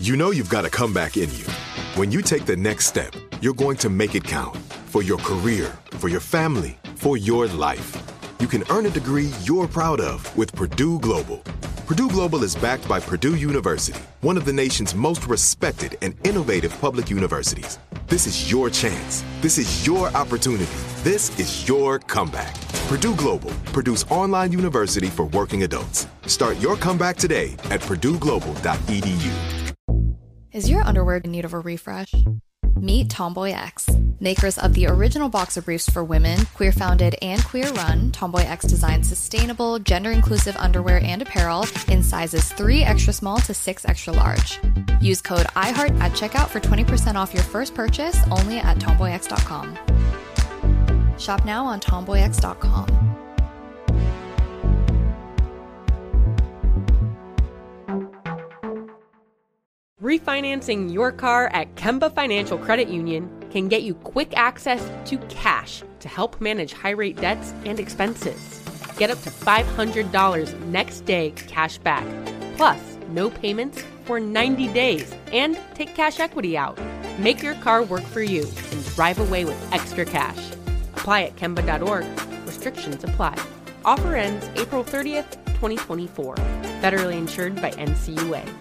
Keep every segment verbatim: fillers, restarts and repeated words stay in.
You know you've got a comeback in you. When you take the next step, you're going to make it count. For your career, for your family, for your life. You can earn a degree you're proud of with Purdue Global. Purdue Global is backed by Purdue University, one of the nation's most respected and innovative public universities. This is your chance. This is your opportunity. This is your comeback. Purdue Global, Purdue's online university for working adults. Start your comeback today at purdue global dot e d u. Is your underwear in need of a refresh? Meet Tomboy X. Makers of the original boxer briefs for women, queer-founded and queer-run, Tomboy X designs sustainable, gender-inclusive underwear and apparel in sizes three extra small to six extra large. Use code iHeart at checkout for twenty percent off your first purchase only at tomboy x dot com. Shop now on tomboy x dot com. Refinancing your car at Kemba Financial Credit Union can get you quick access to cash to help manage high-rate debts and expenses. Get up to five hundred dollars next day cash back, plus no payments for ninety days, and take cash equity out. Make your car work for you and drive away with extra cash. Apply at kemba dot org. Restrictions apply. Offer ends April thirtieth, twenty twenty-four. Federally insured by N C U A.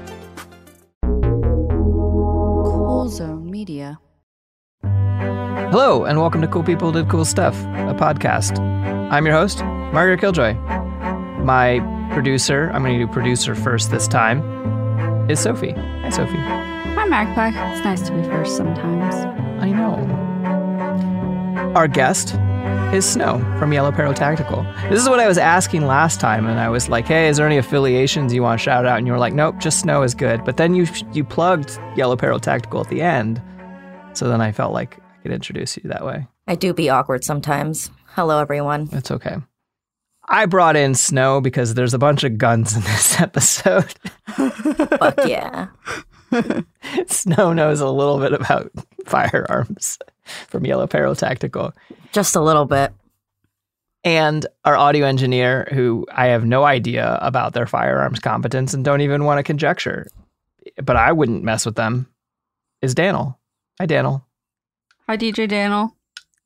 Cool Zone Media. Hello, and welcome to Cool People Did Cool Stuff, a podcast. I'm your host, Margaret Killjoy. My producer, I'm going to do producer first this time, is Sophie. Hi, Sophie. Hi, Magpie. It's nice to be first sometimes. I know. Our guest is Snow from Yellow Peril Tactical. This is what I was asking last time, and I was like, hey, is there any affiliations you want to shout out? And you were like, nope, just Snow is good. But then you you plugged Yellow Peril Tactical at the end, so then I felt like I could introduce you that way. I do be awkward sometimes. Hello, everyone. It's okay. I brought in Snow because there's a bunch of guns in this episode. Fuck yeah. Snow knows a little bit about firearms from Yellow Peril Tactical. Just a little bit. And our audio engineer, who I have no idea about their firearms competence and don't even want to conjecture, but I wouldn't mess with them, is Daniel. Hi, Daniel. Hi, D J Daniel.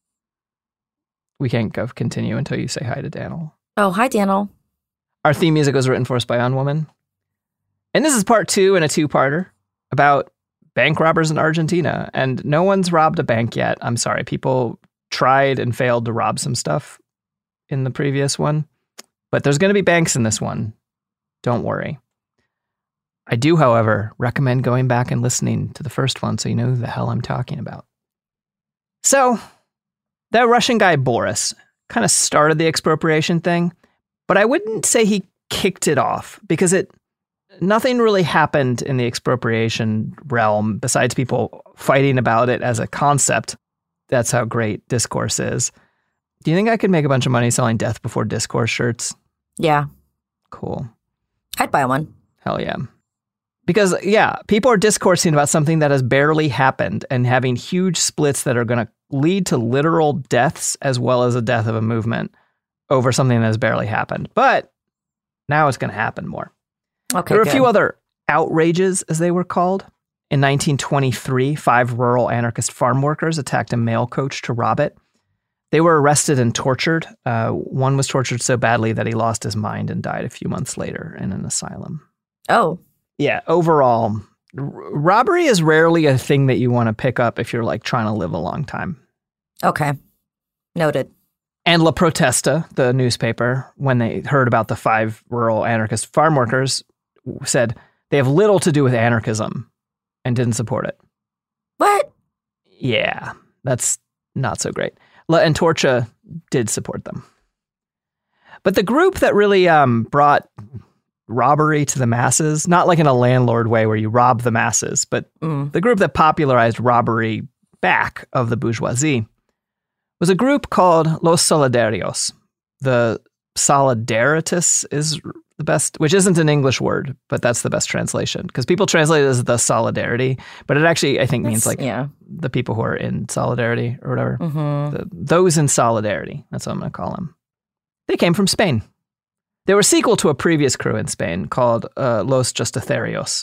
We can't go continue until you say hi to Daniel. Oh, hi, Daniel. Our theme music was written for us by Unwoman. And this is part two in a two-parter about bank robbers in Argentina. And no one's robbed a bank yet. I'm sorry. People tried and failed to rob some stuff in the previous one. But there's going to be banks in this one. Don't worry. I do, however, recommend going back and listening to the first one so you know who the hell I'm talking about. So, that Russian guy, Boris, kind of started the expropriation thing, but I wouldn't say he kicked it off because it nothing really happened in the expropriation realm besides people fighting about it as a concept. That's how great discourse is. Do you think I could make a bunch of money selling Death Before Discourse shirts? Yeah. Cool. I'd buy one. Hell yeah. Because, yeah, people are discoursing about something that has barely happened and having huge splits that are going to lead to literal deaths as well as a death of a movement over something that has barely happened. But now it's going to happen more. Okay, there were good. a few other outrages, as they were called. In nineteen twenty-three, five rural anarchist farm workers attacked a mail coach to rob it. They were arrested and tortured. Uh, one was tortured so badly that he lost his mind and died a few months later in an asylum. Oh. Yeah, overall, r- robbery is rarely a thing that you want to pick up if you're like trying to live a long time. Okay. Noted. And La Protesta, the newspaper, when they heard about the five rural anarchist farm workers, said they have little to do with anarchism and didn't support it. What? Yeah, that's not so great. La Antorcha did support them. But the group that really um, brought robbery to the masses, not like in a landlord way where you rob the masses, but Mm. the group that popularized robbery back of the bourgeoisie was a group called Los Solidarios. The Solidaritas is the best, which isn't an English word, but that's the best translation because people translate it as the solidarity, but it actually, I think, That's- means like yeah. the people who are in solidarity or whatever. Mm-hmm. The, those in solidarity. That's what I'm going to call them. They came from Spain. They were a sequel to a previous crew in Spain called uh, Los Justiciarios.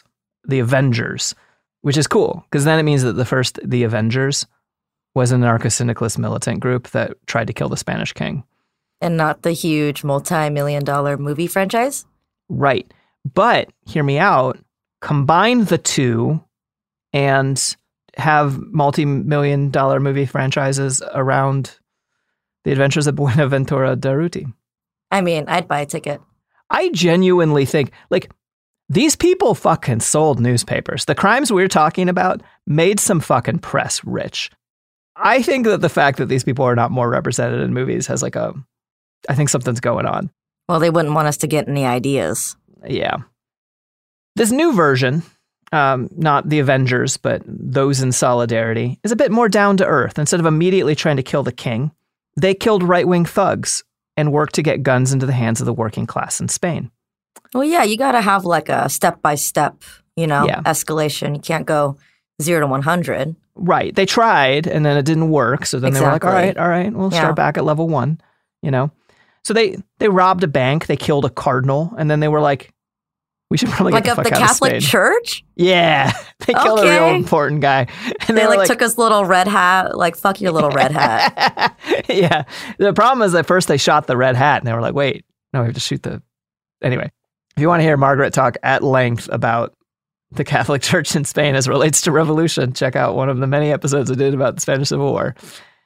the Avengers, which is cool because then it means that the first the Avengers was a narco-syndicalist militant group that tried to kill the Spanish king. And not the huge multi-million dollar movie franchise? Right. But hear me out. Combine the two and have multi-million dollar movie franchises around the adventures of Buenaventura Durruti. I mean, I'd buy a ticket. I genuinely think, like, these people fucking sold newspapers. The crimes we're talking about made some fucking press rich. I think that the fact that these people are not more represented in movies has like a, I think something's going on. Well, they wouldn't want us to get any ideas. Yeah. This new version, um, not the Avengers, but those in solidarity, is a bit more down to earth. Instead of immediately trying to kill the king, they killed right-wing thugs and worked to get guns into the hands of the working class in Spain. Well, yeah, you got to have like a step-by-step, you know, Yeah. escalation. You can't go zero to one hundred. Right. They tried and then it didn't work. So then they were like, all Exactly. right, all right, we'll Yeah. start back at level one, you know? So they, they robbed a bank, they killed a cardinal, and then they were like, we should probably Like get the of fuck the out Catholic of Spain. Church? Yeah. They killed a real Okay. important guy. And They, were like, took his little red hat, like, fuck your little red hat. Yeah. The problem is at first they shot the red hat and they were like, wait, no, we have to shoot the... Anyway, if you want to hear Margaret talk at length about the Catholic Church in Spain as it relates to revolution, check out one of the many episodes I did about the Spanish Civil War.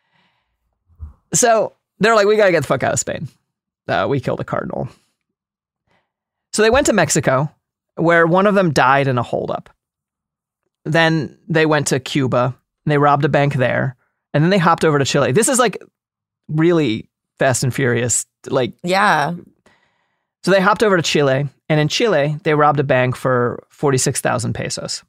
So they're like, we got to get the fuck out of Spain. Uh, we killed a cardinal. So they went to Mexico, where one of them died in a holdup. Then they went to Cuba, and they robbed a bank there, and then they hopped over to Chile. This is like really Fast and Furious. Like, Yeah. so they hopped over to Chile, and in Chile, they robbed a bank for forty-six thousand pesos.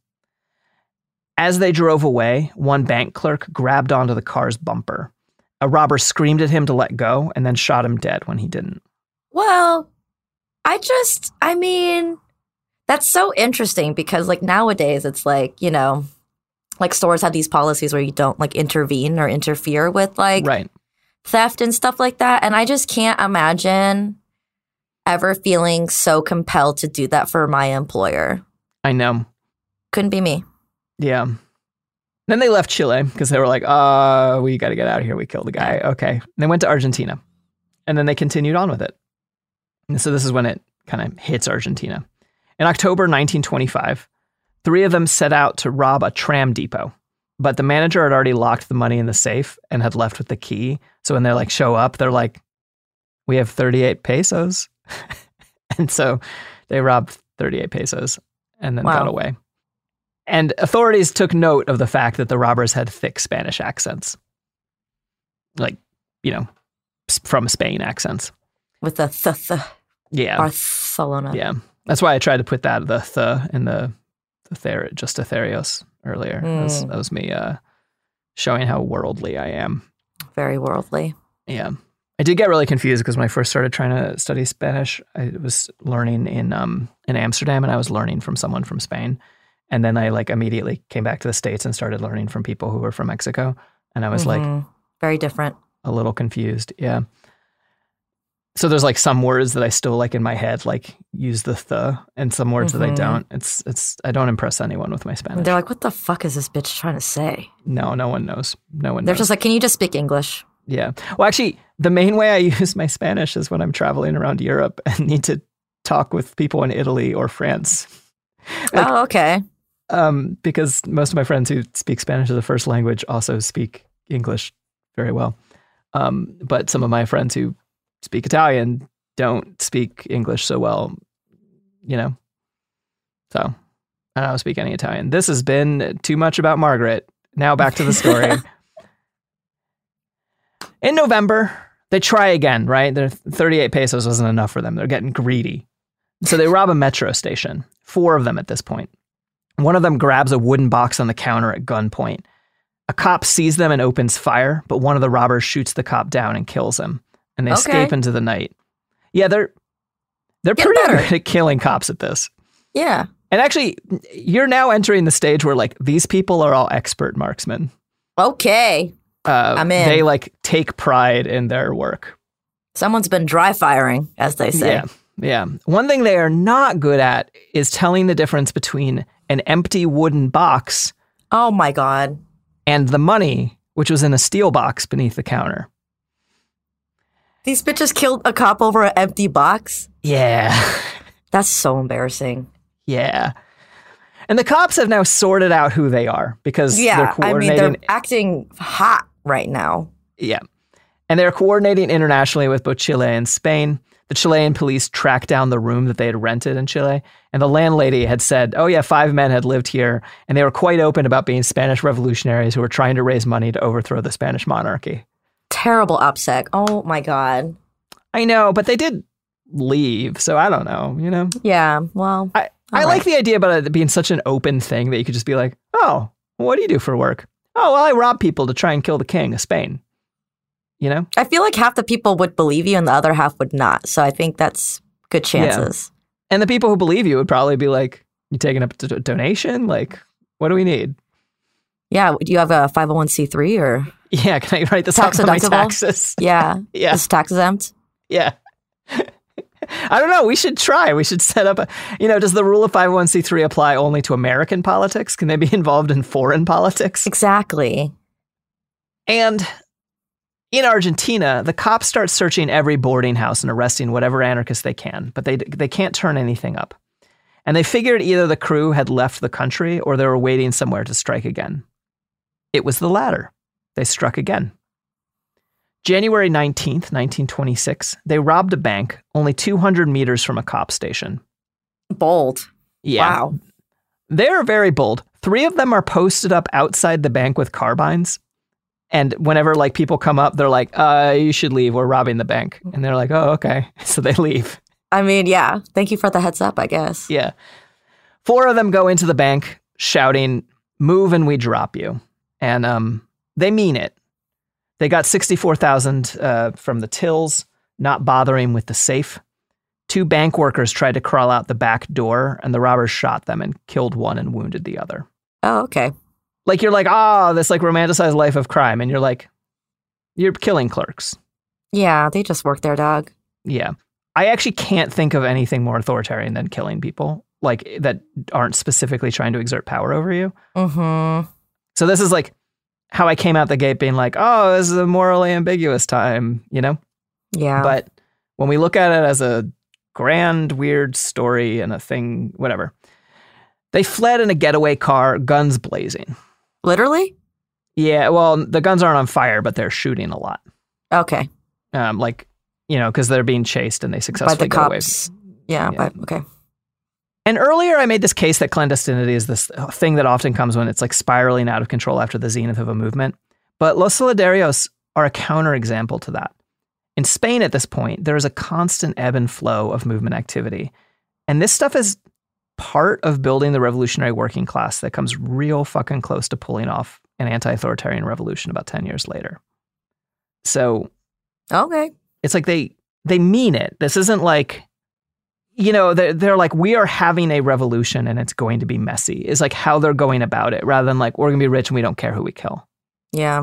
As they drove away, one bank clerk grabbed onto the car's bumper. A robber screamed at him to let go and then shot him dead when he didn't. Well, I just, I mean, that's so interesting because, like, nowadays it's like, you know, like stores have these policies where you don't, like, intervene or interfere with, like, Right. theft and stuff like that. And I just can't imagine ever feeling so compelled to do that for my employer. I know. Couldn't be me. Yeah. Then they left Chile because they were like, uh, we got to get out of here. We killed the guy. Okay. And they went to Argentina. And then they continued on with it. And so this is when it kind of hits Argentina. In October nineteen twenty-five, three of them set out to rob a tram depot. But the manager had already locked the money in the safe and had left with the key. So when they like show up, they're like, we have thirty-eight pesos. And so they robbed thirty-eight pesos and then Wow. got away. And authorities took note of the fact that the robbers had thick Spanish accents. Like, you know, s- from Spain accents. With the th th Yeah. Barcelona. Yeah. That's why I tried to put that, the th in the, the ther, just Aetherios earlier. That, was, Mm. that was me uh, showing how worldly I am. Very worldly. Yeah. I did get really confused because when I first started trying to study Spanish, I was learning in um in Amsterdam and I was learning from someone from Spain. And then I like immediately came back to the States and started learning from people who were from Mexico. And I was like Mhm. Very different. a little confused. Yeah. So there's like some words that I still like in my head, like use the th, and some words that I Mhm. don't. It's it's I don't impress anyone with my Spanish. They're like, what the fuck is this bitch trying to say? No, no one knows. No one They're knows. just like, can you just speak English? Yeah. Well, actually, the main way I use my Spanish is when I'm traveling around Europe and need to talk with people in Italy or France. Like, oh, okay. um, because most of my friends who speak Spanish as a first language also speak English very well. Um, but some of my friends who speak Italian don't speak English so well, you know. So I don't speak any Italian. This has been too much about Margaret. Now back to the story. In November, they try again, right? Their thirty-eight pesos wasn't enough for them. They're getting greedy. So they rob a metro station. Four of them at this point. One of them grabs a wooden box on the counter at gunpoint. A cop sees them and opens fire, but one of the robbers shoots the cop down and kills him. And they Okay. escape into the night. Yeah, they're they're Getting pretty better. good at killing cops at this. Yeah. And actually, you're now entering the stage where like these people are all expert marksmen. Okay. Uh, I'm in. They like take pride in their work. Someone's been dry firing, as they say. Yeah, yeah. One thing they are not good at is telling the difference between an empty wooden box Oh my God. and the money, which was in a steel box beneath the counter. These bitches killed a cop over an empty box? Yeah. That's so embarrassing. Yeah. And the cops have now sorted out who they are because they're Yeah, I mean, coordinating. they're acting hot right now. Yeah. And they're coordinating internationally with both Chile and Spain. The Chilean police tracked down the room that they had rented in Chile. And the landlady had said, oh yeah, five men had lived here. And they were quite open about being Spanish revolutionaries who were trying to raise money to overthrow the Spanish monarchy. Terrible OPSEC. Oh my God. I know, but they did leave. So I don't know, you know? Yeah, well. I, I like the idea about it being such an open thing that you could just be like, oh, what do you do for work? Oh, well, I rob people to try and kill the king of Spain. You know? I feel like half the people would believe you and the other half would not. So I think that's good chances. Yeah. And the people who believe you would probably be like, you taking up a do- donation? Like, what do we need? Yeah. Do you have a five oh one c three or? Yeah. Can I write this Tax off for my deductible? taxes? Yeah. Yeah. It's tax exempt. Yeah. I don't know. We should try. We should set up a, you know, does the rule of five oh one c three apply only to American politics? Can they be involved in foreign politics? Exactly. And in Argentina, the cops start searching every boarding house and arresting whatever anarchists they can, but they they can't turn anything up. And they figured either the crew had left the country or they were waiting somewhere to strike again. It was the latter. They struck again. January nineteenth, nineteen twenty-six, they robbed a bank only two hundred meters from a cop station. Bold. Yeah. Wow. They're very bold. Three of them are posted up outside the bank with carbines. And whenever like people come up, they're like, uh, you should leave. We're robbing the bank. And they're like, oh, okay. So they leave. I mean, yeah. Thank you for the heads up, I guess. Yeah. Four of them go into the bank shouting, move and we drop you. And um, they mean it. They got sixty-four thousand uh, from the tills, not bothering with the safe. Two bank workers tried to crawl out the back door and the robbers shot them and killed one and wounded the other. Oh, okay. Like you're like, oh, this like romanticized life of crime. And you're like, you're killing clerks. Yeah, they just work their dog. Yeah. I actually can't think of anything more authoritarian than killing people, like that aren't specifically trying to exert power over you. Mm-hmm. So this is like how I came out the gate being like, oh, this is a morally ambiguous time, you know? Yeah. But when we look at it as a grand, weird story and a thing, whatever, they fled in a getaway car, guns blazing. Literally? Yeah, well, the guns aren't on fire, but they're shooting a lot. Okay. Um, like, you know, because they're being chased and they By successfully the get away. cops. Yeah, Yeah. By, okay. And earlier I made this case that clandestinity is this thing that often comes when it's like spiraling out of control after the zenith of a movement. But Los Solidarios are a counterexample to that. In Spain at this point, there is a constant ebb and flow of movement activity. And this stuff is part of building the revolutionary working class that comes real fucking close to pulling off an anti-authoritarian revolution about ten years later. So Okay. it's like they they mean it. This isn't like, you know, they're, they're like, we are having a revolution and it's going to be messy, is like how they're going about it, rather than like, we're going to be rich and we don't care who we kill. Yeah.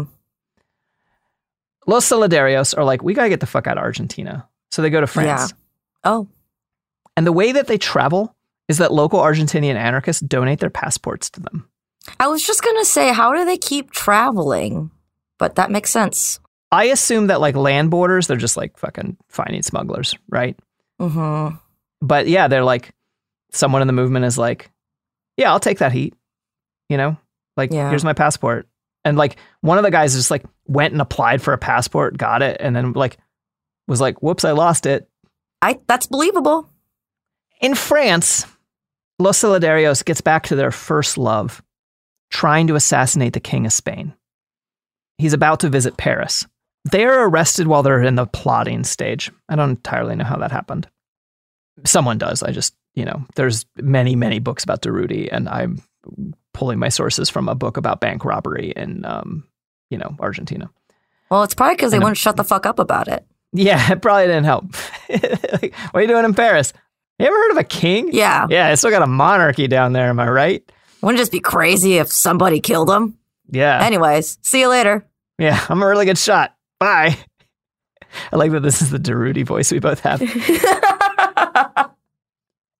Los Solidarios are like, we got to get the fuck out of Argentina. So they go to France. Yeah. Oh. And the way that they travel is that local Argentinian anarchists donate their passports to them. I was just going to say, how do they keep traveling? But that makes sense. I assume that like land borders, they're just like fucking finding smugglers, right? Mm-hmm. But yeah, they're like, someone in the movement is like, yeah, I'll take that heat. You know, like, Yeah. here's my passport. And like one of the guys just like went and applied for a passport, got it, and then like was like, whoops, I lost it. I that's believable. In France, Los Solidarios gets back to their first love, trying to assassinate the King of Spain. He's about to visit Paris. They're arrested while they're in the plotting stage. I don't entirely know how that happened. Someone does. I just, you know, there's many, many books about Durruti, and I'm pulling my sources from a book about bank robbery in, um, you know, Argentina. Well, it's probably because they And, um, wouldn't shut the fuck up about it. Yeah, it probably didn't help. Like, what are you doing in Paris? You ever heard of a king? Yeah. Yeah, it's still got a monarchy down there, am I right? Wouldn't it just be crazy if somebody killed them? Yeah. Anyways, see you later. Yeah, I'm a really good shot. Bye. I like that this is the Durruti voice we both have.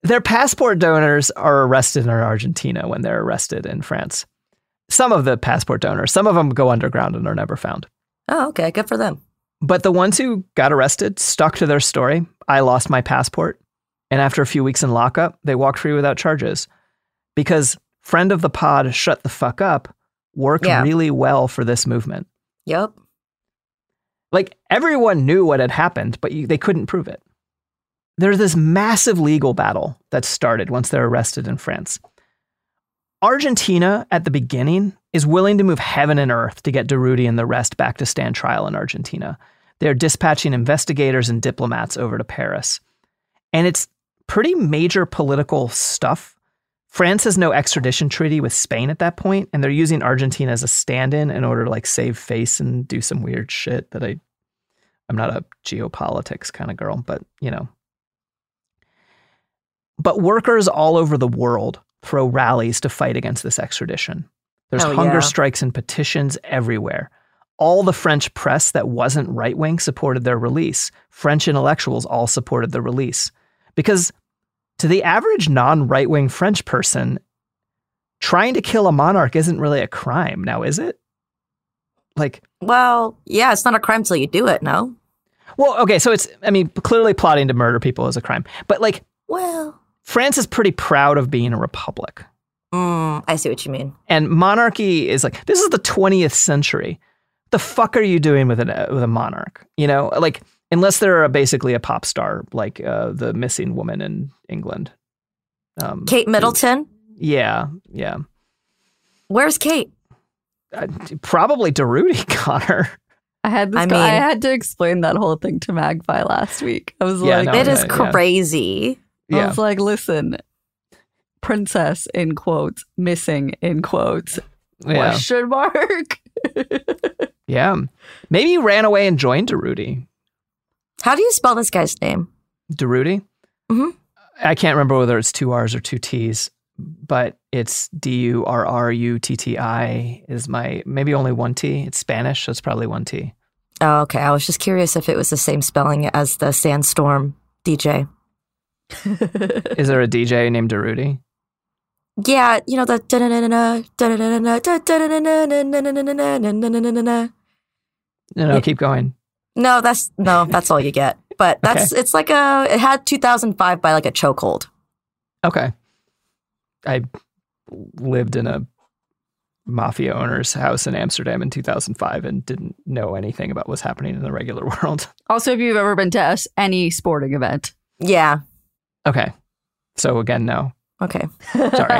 Their passport donors are arrested in Argentina when they're arrested in France. Some of the passport donors, some of them go underground and are never found. Oh, okay. Good for them. But the ones who got arrested stuck to their story. I lost my passport. And after a few weeks in lockup, they walked free without charges. Because friend of the pod, Shut the Fuck Up, worked Yeah. really well for this movement. Yep. Like, everyone knew what had happened, but you, they couldn't prove it. There's this massive legal battle that started once they're arrested in France. Argentina, at the beginning, is willing to move heaven and earth to get Durruti and the rest back to stand trial in Argentina. They're dispatching investigators and diplomats over to Paris. And it's pretty major political stuff. France has no extradition treaty with Spain at that point, and they're using Argentina as a stand-in in order to like save face and do some weird shit that I, I'm not a geopolitics kind of girl, but you know. But workers all over the world throw rallies to fight against this extradition. There's Oh, hunger yeah. strikes and petitions everywhere. All the French press that wasn't right-wing supported their release. French intellectuals all supported the release. Because to the average non-right-wing French person, trying to kill a monarch isn't really a crime now, is it? Like, Well, yeah, it's not a crime till you do it, no? well, okay, so it's, I mean, clearly plotting to murder people is a crime. But like, Well, France is pretty proud of being a republic. mm, I see what you mean. And monarchy is like, this is the twentieth century. The fuck are you doing with, an, uh, with a monarch? You know, like, unless they're a, basically a pop star, like uh, the missing woman in England. Um, Kate Middleton? Yeah, yeah. Where's Kate? Uh, probably Durruti got her. I had this. I guy, I mean- had to explain that whole thing to Magpie last week. I was Yeah, like, no, It is yeah, yeah. crazy. I Yeah. was like, listen, princess in quotes, missing in quotes, Yeah. question mark. Yeah. Maybe he ran away and joined Durruti. How do you spell this guy's name? Durruti? Mhm. I can't remember whether it's two R's or two T's, but it's D U R R U T T I is my, maybe only one T. It's Spanish, so it's probably one T. Oh, okay. I was just curious if it was the same spelling as the Sandstorm D J. Is there a D J named Durruti? Yeah, you know the da-da-da-da-da, da-da-da-da-da, da-da-da-da-da-da-da-da-da-da-da-da-da-da-da. No, no, keep going. No, that's no, that's all you get. But that's it's like a it had two thousand five by like a chokehold. Okay. I lived in a mafia owner's house in Amsterdam in two thousand five and didn't know anything about what's happening in the regular world. Also, if you've ever been to s- any sporting event, Yeah. Okay. So again, no. Okay. Sorry.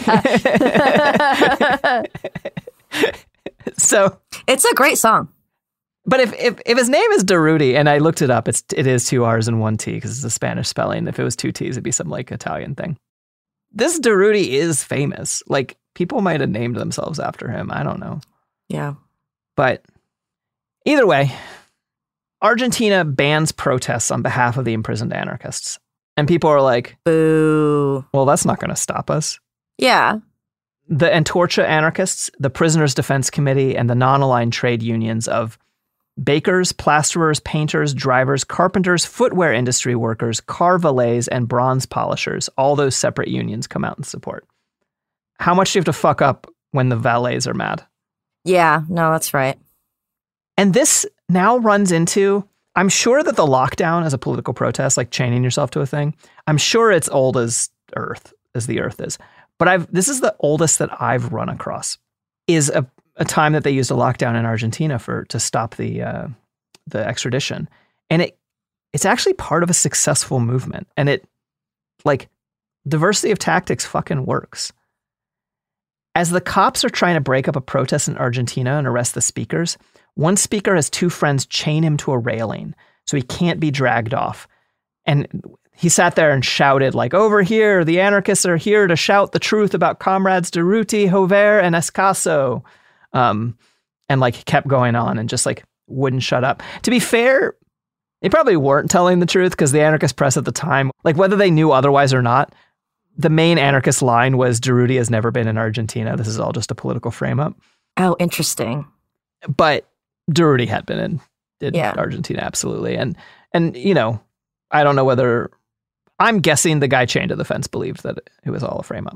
So, It's a great song. but if, if if his name is Durruti, and I looked it up, it's it is two R's and one T because it's a Spanish spelling. If it was two T's, it'd be some like Italian thing. This Durruti is famous. Like people might have named themselves after him. I don't know. Yeah. But either way, Argentina bans protests on behalf of the imprisoned anarchists. And people are like, Boo. well, that's not going to stop us. Yeah. The Antorcha anarchists, the Prisoners' Defense Committee, and the non-aligned trade unions of bakers, plasterers, painters, drivers, carpenters, footwear industry workers, car valets, and bronze polishers, all those separate unions come out in support. How much do you have to fuck up when the valets are mad? Yeah. No, that's right. And this now runs into, I'm sure that the lockdown as a political protest, like chaining yourself to a thing, I'm sure it's old as Earth, as the Earth is. But I've this is the oldest that I've run across, is a, a time that they used a lockdown in Argentina for to stop the uh, the extradition. And it it's actually part of a successful movement. And it, like, diversity of tactics fucking works. As the cops are trying to break up a protest in Argentina and arrest the speakers, one speaker has two friends chain him to a railing so he can't be dragged off. And he sat there and shouted, like, over here, the anarchists are here to shout the truth about comrades Durruti, Jover, and Escaso. Um, and like kept going on and just like wouldn't shut up. To be fair, they probably weren't telling the truth because the anarchist press at the time, like whether they knew otherwise or not, the main anarchist line was Durruti has never been in Argentina. This is all just a political frame up. Oh, interesting. But Durruti had been in, in Yeah. Argentina, absolutely. And, and, you know, I don't know whether, I'm guessing the guy chained to the fence believed that it was all a frame-up.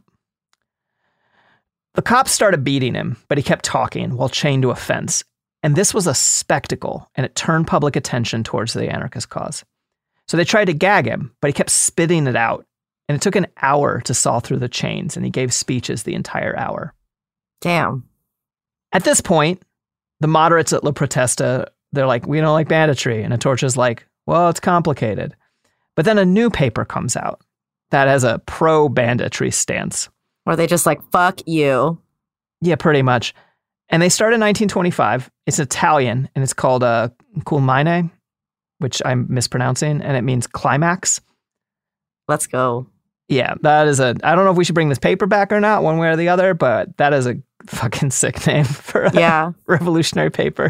The cops started beating him, but he kept talking while chained to a fence. And this was a spectacle, and it turned public attention towards the anarchist cause. So they tried to gag him, but he kept spitting it out. And it took an hour to saw through the chains, and he gave speeches the entire hour. Damn. At this point, the moderates at La Protesta, they're like, we don't like banditry. And Antorcha's like, well, it's complicated. But then a new paper comes out that has a pro-banditry stance. Or they just like, fuck you. Yeah, pretty much. And they start in nineteen twenty-five. It's Italian, and it's called uh, Culmine, which I'm mispronouncing, and it means climax. Let's go. Yeah, that is a, I don't know if we should bring this paper back or not, one way or the other, but that is a fucking sick name for a yeah. revolutionary paper.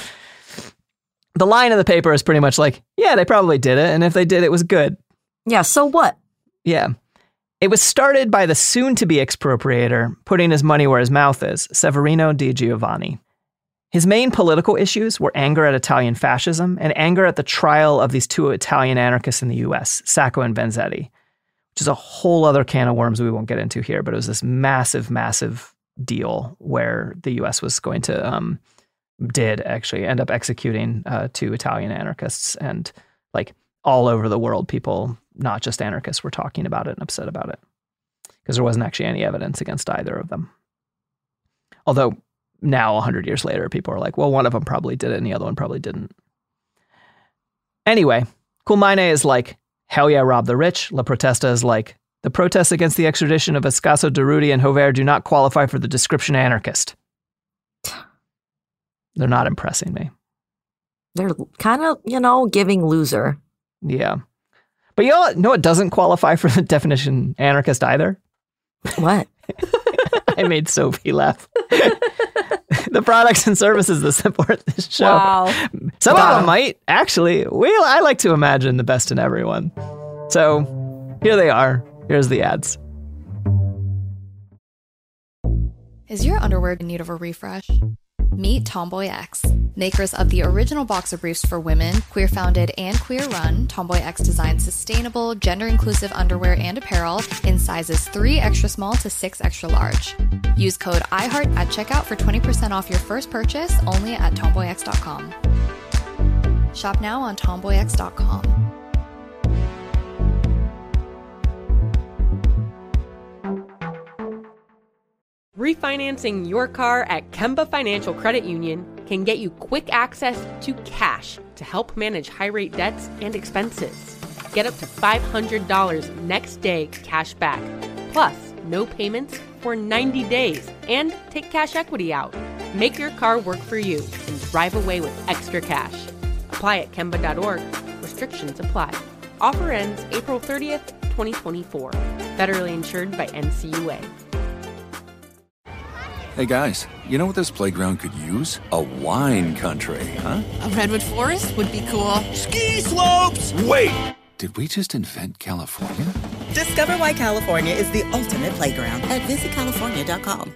The line of the paper is pretty much like, yeah, they probably did it, and if they did, it was good. Yeah, so what? Yeah. It was started by the soon-to-be expropriator putting his money where his mouth is, Severino Di Giovanni. His main political issues were anger at Italian fascism and anger at the trial of these two Italian anarchists in the U S, Sacco and Vanzetti, which is a whole other can of worms we won't get into here, but it was this massive, massive deal where the U S was going to, um, did actually end up executing uh, two Italian anarchists, and like all over the world, people, not just anarchists, were talking about it and upset about it because there wasn't actually any evidence against either of them. Although now, a hundred years later, people are like, well, one of them probably did it and the other one probably didn't. Anyway, Culmine is like, hell yeah, rob the rich. La Protesta is like, the protests against the extradition of Ascaso Durruti and Jover do not qualify for the description anarchist. They're not impressing me. They're kind of, you know, giving loser. Yeah. But you know what, know what doesn't qualify for the definition anarchist either? What? I made Sophie laugh. The products and services that support this show. Wow. Some wow. of them might. Actually, we, I like to imagine the best in everyone. So here they are. Here's the ads. Is your underwear in need of a refresh? Meet Tomboy X, makers of the original boxer briefs for women, queer-founded and queer-run. Tomboy X designs sustainable, gender-inclusive underwear and apparel in sizes three extra small to six extra large. Use code iHeart at checkout for twenty percent off your first purchase only at tomboy x dot com. Shop now on tomboy x dot com. Refinancing your car at Kemba Financial Credit Union can get you quick access to cash to help manage high-rate debts and expenses. Get up to five hundred dollars next day cash back, plus no payments for ninety days, and take cash equity out. Make your car work for you and drive away with extra cash. Apply at kemba dot org. Restrictions apply. Offer ends April thirtieth, twenty twenty-four. Federally insured by N C U A. Hey guys, you know what this playground could use? A wine country, huh? A redwood forest would be cool. Ski slopes! Wait! Did we just invent California? Discover why California is the ultimate playground at visit california dot com.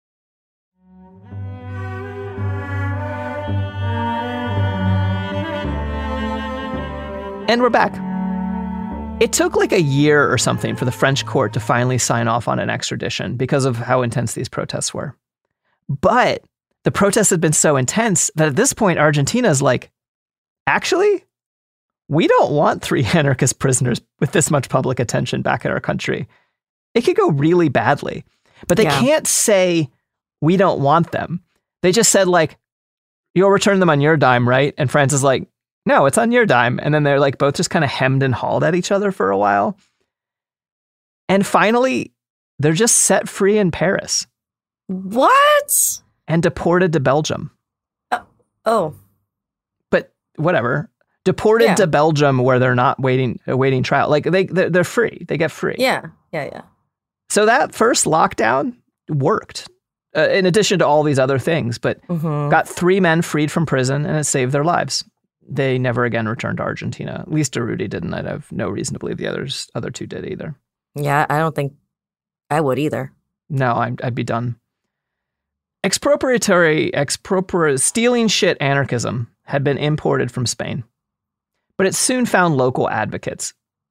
And we're back. It took like a year or something for the French court to finally sign off on an extradition because of how intense these protests were. But the protests had been so intense that at this point, Argentina is like, actually, we don't want three anarchist prisoners with this much public attention back in our country. It could go really badly. But they yeah. can't say, we don't want them. They just said, like, you'll return them on your dime, right? And France is like, no, it's on your dime. And then they're like both just kind of hemmed and hawed at each other for a while. And finally, they're just set free in Paris. What? And deported to Belgium. Uh, oh. But whatever. Deported yeah. to Belgium where they're not waiting, awaiting trial. Like they, they're, they're free. They get free. Yeah, yeah, yeah. So that first lockdown worked. Uh, in addition to all these other things, but mm-hmm. got three men freed from prison and it saved their lives. They never again returned to Argentina. At least Durruti didn't. I'd have no reason to believe the others, other two did either. Yeah, I don't think I would either. No, I'd, I'd be done. Expropriatory, expropri- stealing shit anarchism had been imported from Spain, but it soon found local advocates.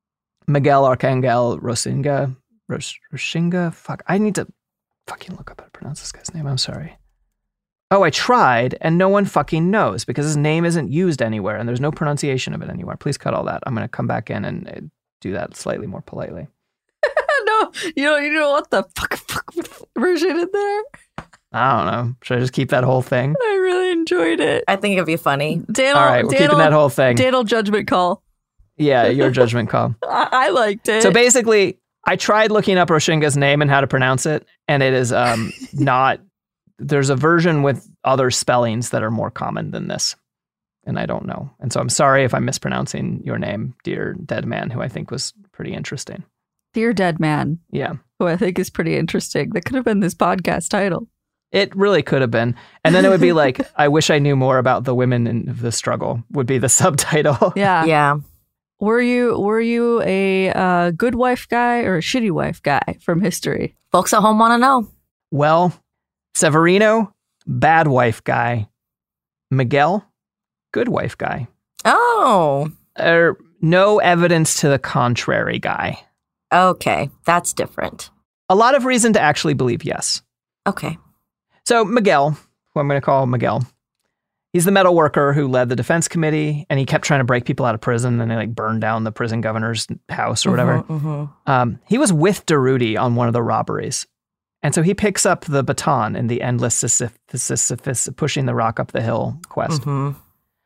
Miguel Arcangel Rosinga. Ros- Roshinga? Fuck, I need to fucking look up how to pronounce this guy's name. I'm sorry. Oh, I tried, and no one fucking knows because his name isn't used anywhere, and there's no pronunciation of it anywhere. Please cut all that. I'm going to come back in and uh, do that slightly more politely. No, you don't, you don't want the fuck, fuck version in there. I don't know. Should I just keep that whole thing? I really enjoyed it. I think it'd be funny. Dan, all right, we're Dan keeping that whole thing. Daniel judgment call. Yeah, your judgment call. I, I liked it. So basically, I tried looking up Roshinga's name and how to pronounce it, and it is um, not... There's a version with other spellings that are more common than this, and I don't know. And so I'm sorry if I'm mispronouncing your name, dear dead man, who I think was pretty interesting. Dear Dead Man. Yeah. Who I think is pretty interesting. That could have been this podcast title. It really could have been. And then it would be like, I wish I knew more about the women in the struggle would be the subtitle. Yeah. Yeah. Were you were you a uh, good wife guy or a shitty wife guy from history? Folks at home want to know. Well, Severino, bad wife guy. Miguel, good wife guy. Oh. Er, no evidence to the contrary guy. Okay. That's different. A lot of reason to actually believe yes. Okay. So Miguel, who I'm going to call Miguel, he's the metal worker who led the defense committee, and he kept trying to break people out of prison, and they like burned down the prison governor's house or whatever. Mm-hmm, mm-hmm. Um, he was with Durruti on one of the robberies. And so he picks up the baton in the endless Sisyphus pushing the rock up the hill quest. Mm-hmm.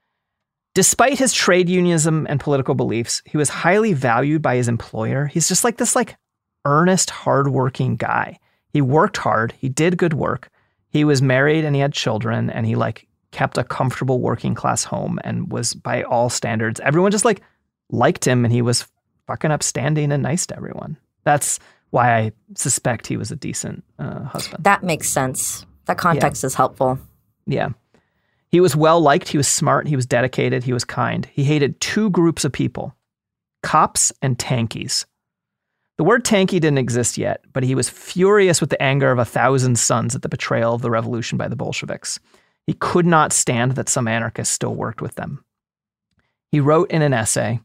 Despite his trade unionism and political beliefs, he was highly valued by his employer. He's just like this like earnest, hardworking guy. He worked hard. He did good work. He was married and he had children, and he like kept a comfortable working class home and was by all standards. Everyone just like liked him, and he was fucking upstanding and nice to everyone. That's why I suspect he was a decent uh, husband. That makes sense. That context yeah. is helpful. Yeah. He was well-liked. He was smart. He was dedicated. He was kind. He hated two groups of people, cops and tankies. The word tanky didn't exist yet, but he was furious with the anger of a thousand sons at the betrayal of the revolution by the Bolsheviks. He could not stand that some anarchists still worked with them. He wrote in an essay,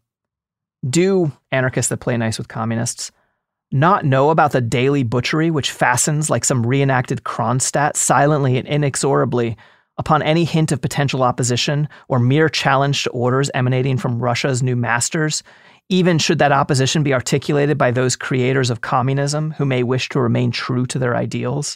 "Do anarchists that play nice with communists not know about the daily butchery which fastens like some reenacted Kronstadt silently and inexorably upon any hint of potential opposition or mere challenge to orders emanating from Russia's new masters, even should that opposition be articulated by those creators of communism who may wish to remain true to their ideals?"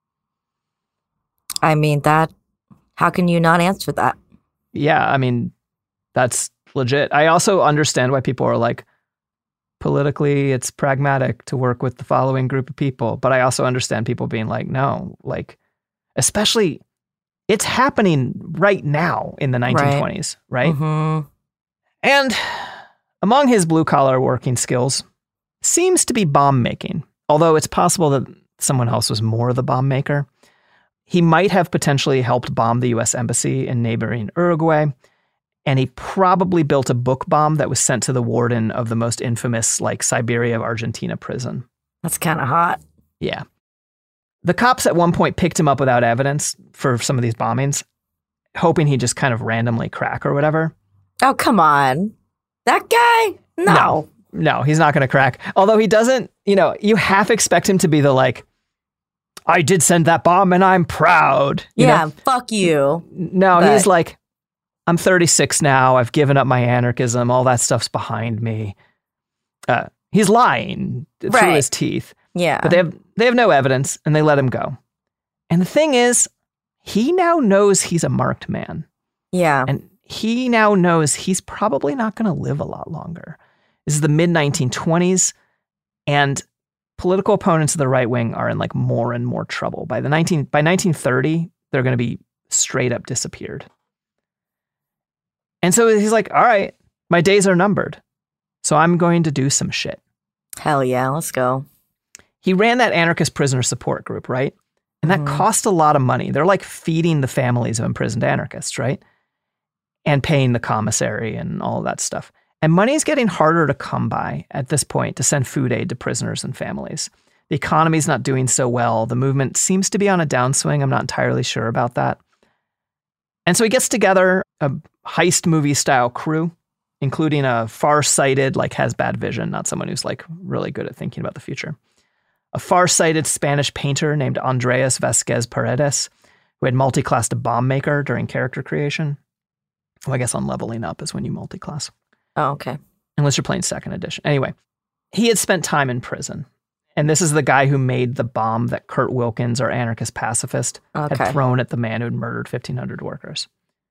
I mean, that, how can you not answer that? Yeah, I mean, that's legit. I also understand why people are like, politically, it's pragmatic to work with the following group of people. But I also understand people being like, no, like, especially, it's happening right now in the nineteen twenties, right? right? Mm-hmm. And among his blue-collar working skills seems to be bomb making, although it's possible that someone else was more the bomb maker. He might have potentially helped bomb the U S embassy in neighboring Uruguay, and he probably built a book bomb that was sent to the warden of the most infamous, like, Siberia of Argentina prison. That's kind of hot. Yeah. The cops at one point picked him up without evidence for some of these bombings, hoping he'd just kind of randomly crack or whatever. Oh, come on. That guy? No. No, no he's not going to crack. Although he doesn't, you know, you half expect him to be the, like, I did send that bomb and I'm proud. You yeah, know? Fuck you. No, but... he's like, I'm thirty-six now. I've given up my anarchism. All that stuff's behind me. Uh, he's lying right. through his teeth. Yeah. But they have they have no evidence, and they let him go. And the thing is, he now knows he's a marked man. Yeah. And he now knows he's probably not going to live a lot longer. This is the mid nineteen twenties, and political opponents of the right wing are in like more and more trouble. By the nineteen by nineteen thirty, they're going to be straight up disappeared. And so he's like, all right, my days are numbered. So I'm going to do some shit. Hell yeah, let's go. He ran that anarchist prisoner support group, right? And that mm-hmm. cost a lot of money. They're like feeding the families of imprisoned anarchists, right? And paying the commissary and all of that stuff. And money's getting harder to come by at this point to send food aid to prisoners and families. The economy's not doing so well. The movement seems to be on a downswing. I'm not entirely sure about that. And so he gets together a heist movie style crew, including a far-sighted, like has bad vision, not someone who's like really good at thinking about the future. A far-sighted Spanish painter named Andreas Vasquez Paredes, who had multi-classed a bomb maker during character creation. Well, I guess on Leveling Up is when you multi-class. Oh, okay. Unless you're playing second edition. Anyway, he had spent time in prison. And this is the guy who made the bomb that Kurt Wilkins, our anarchist pacifist, Okay. had thrown at the man who'd murdered fifteen hundred workers.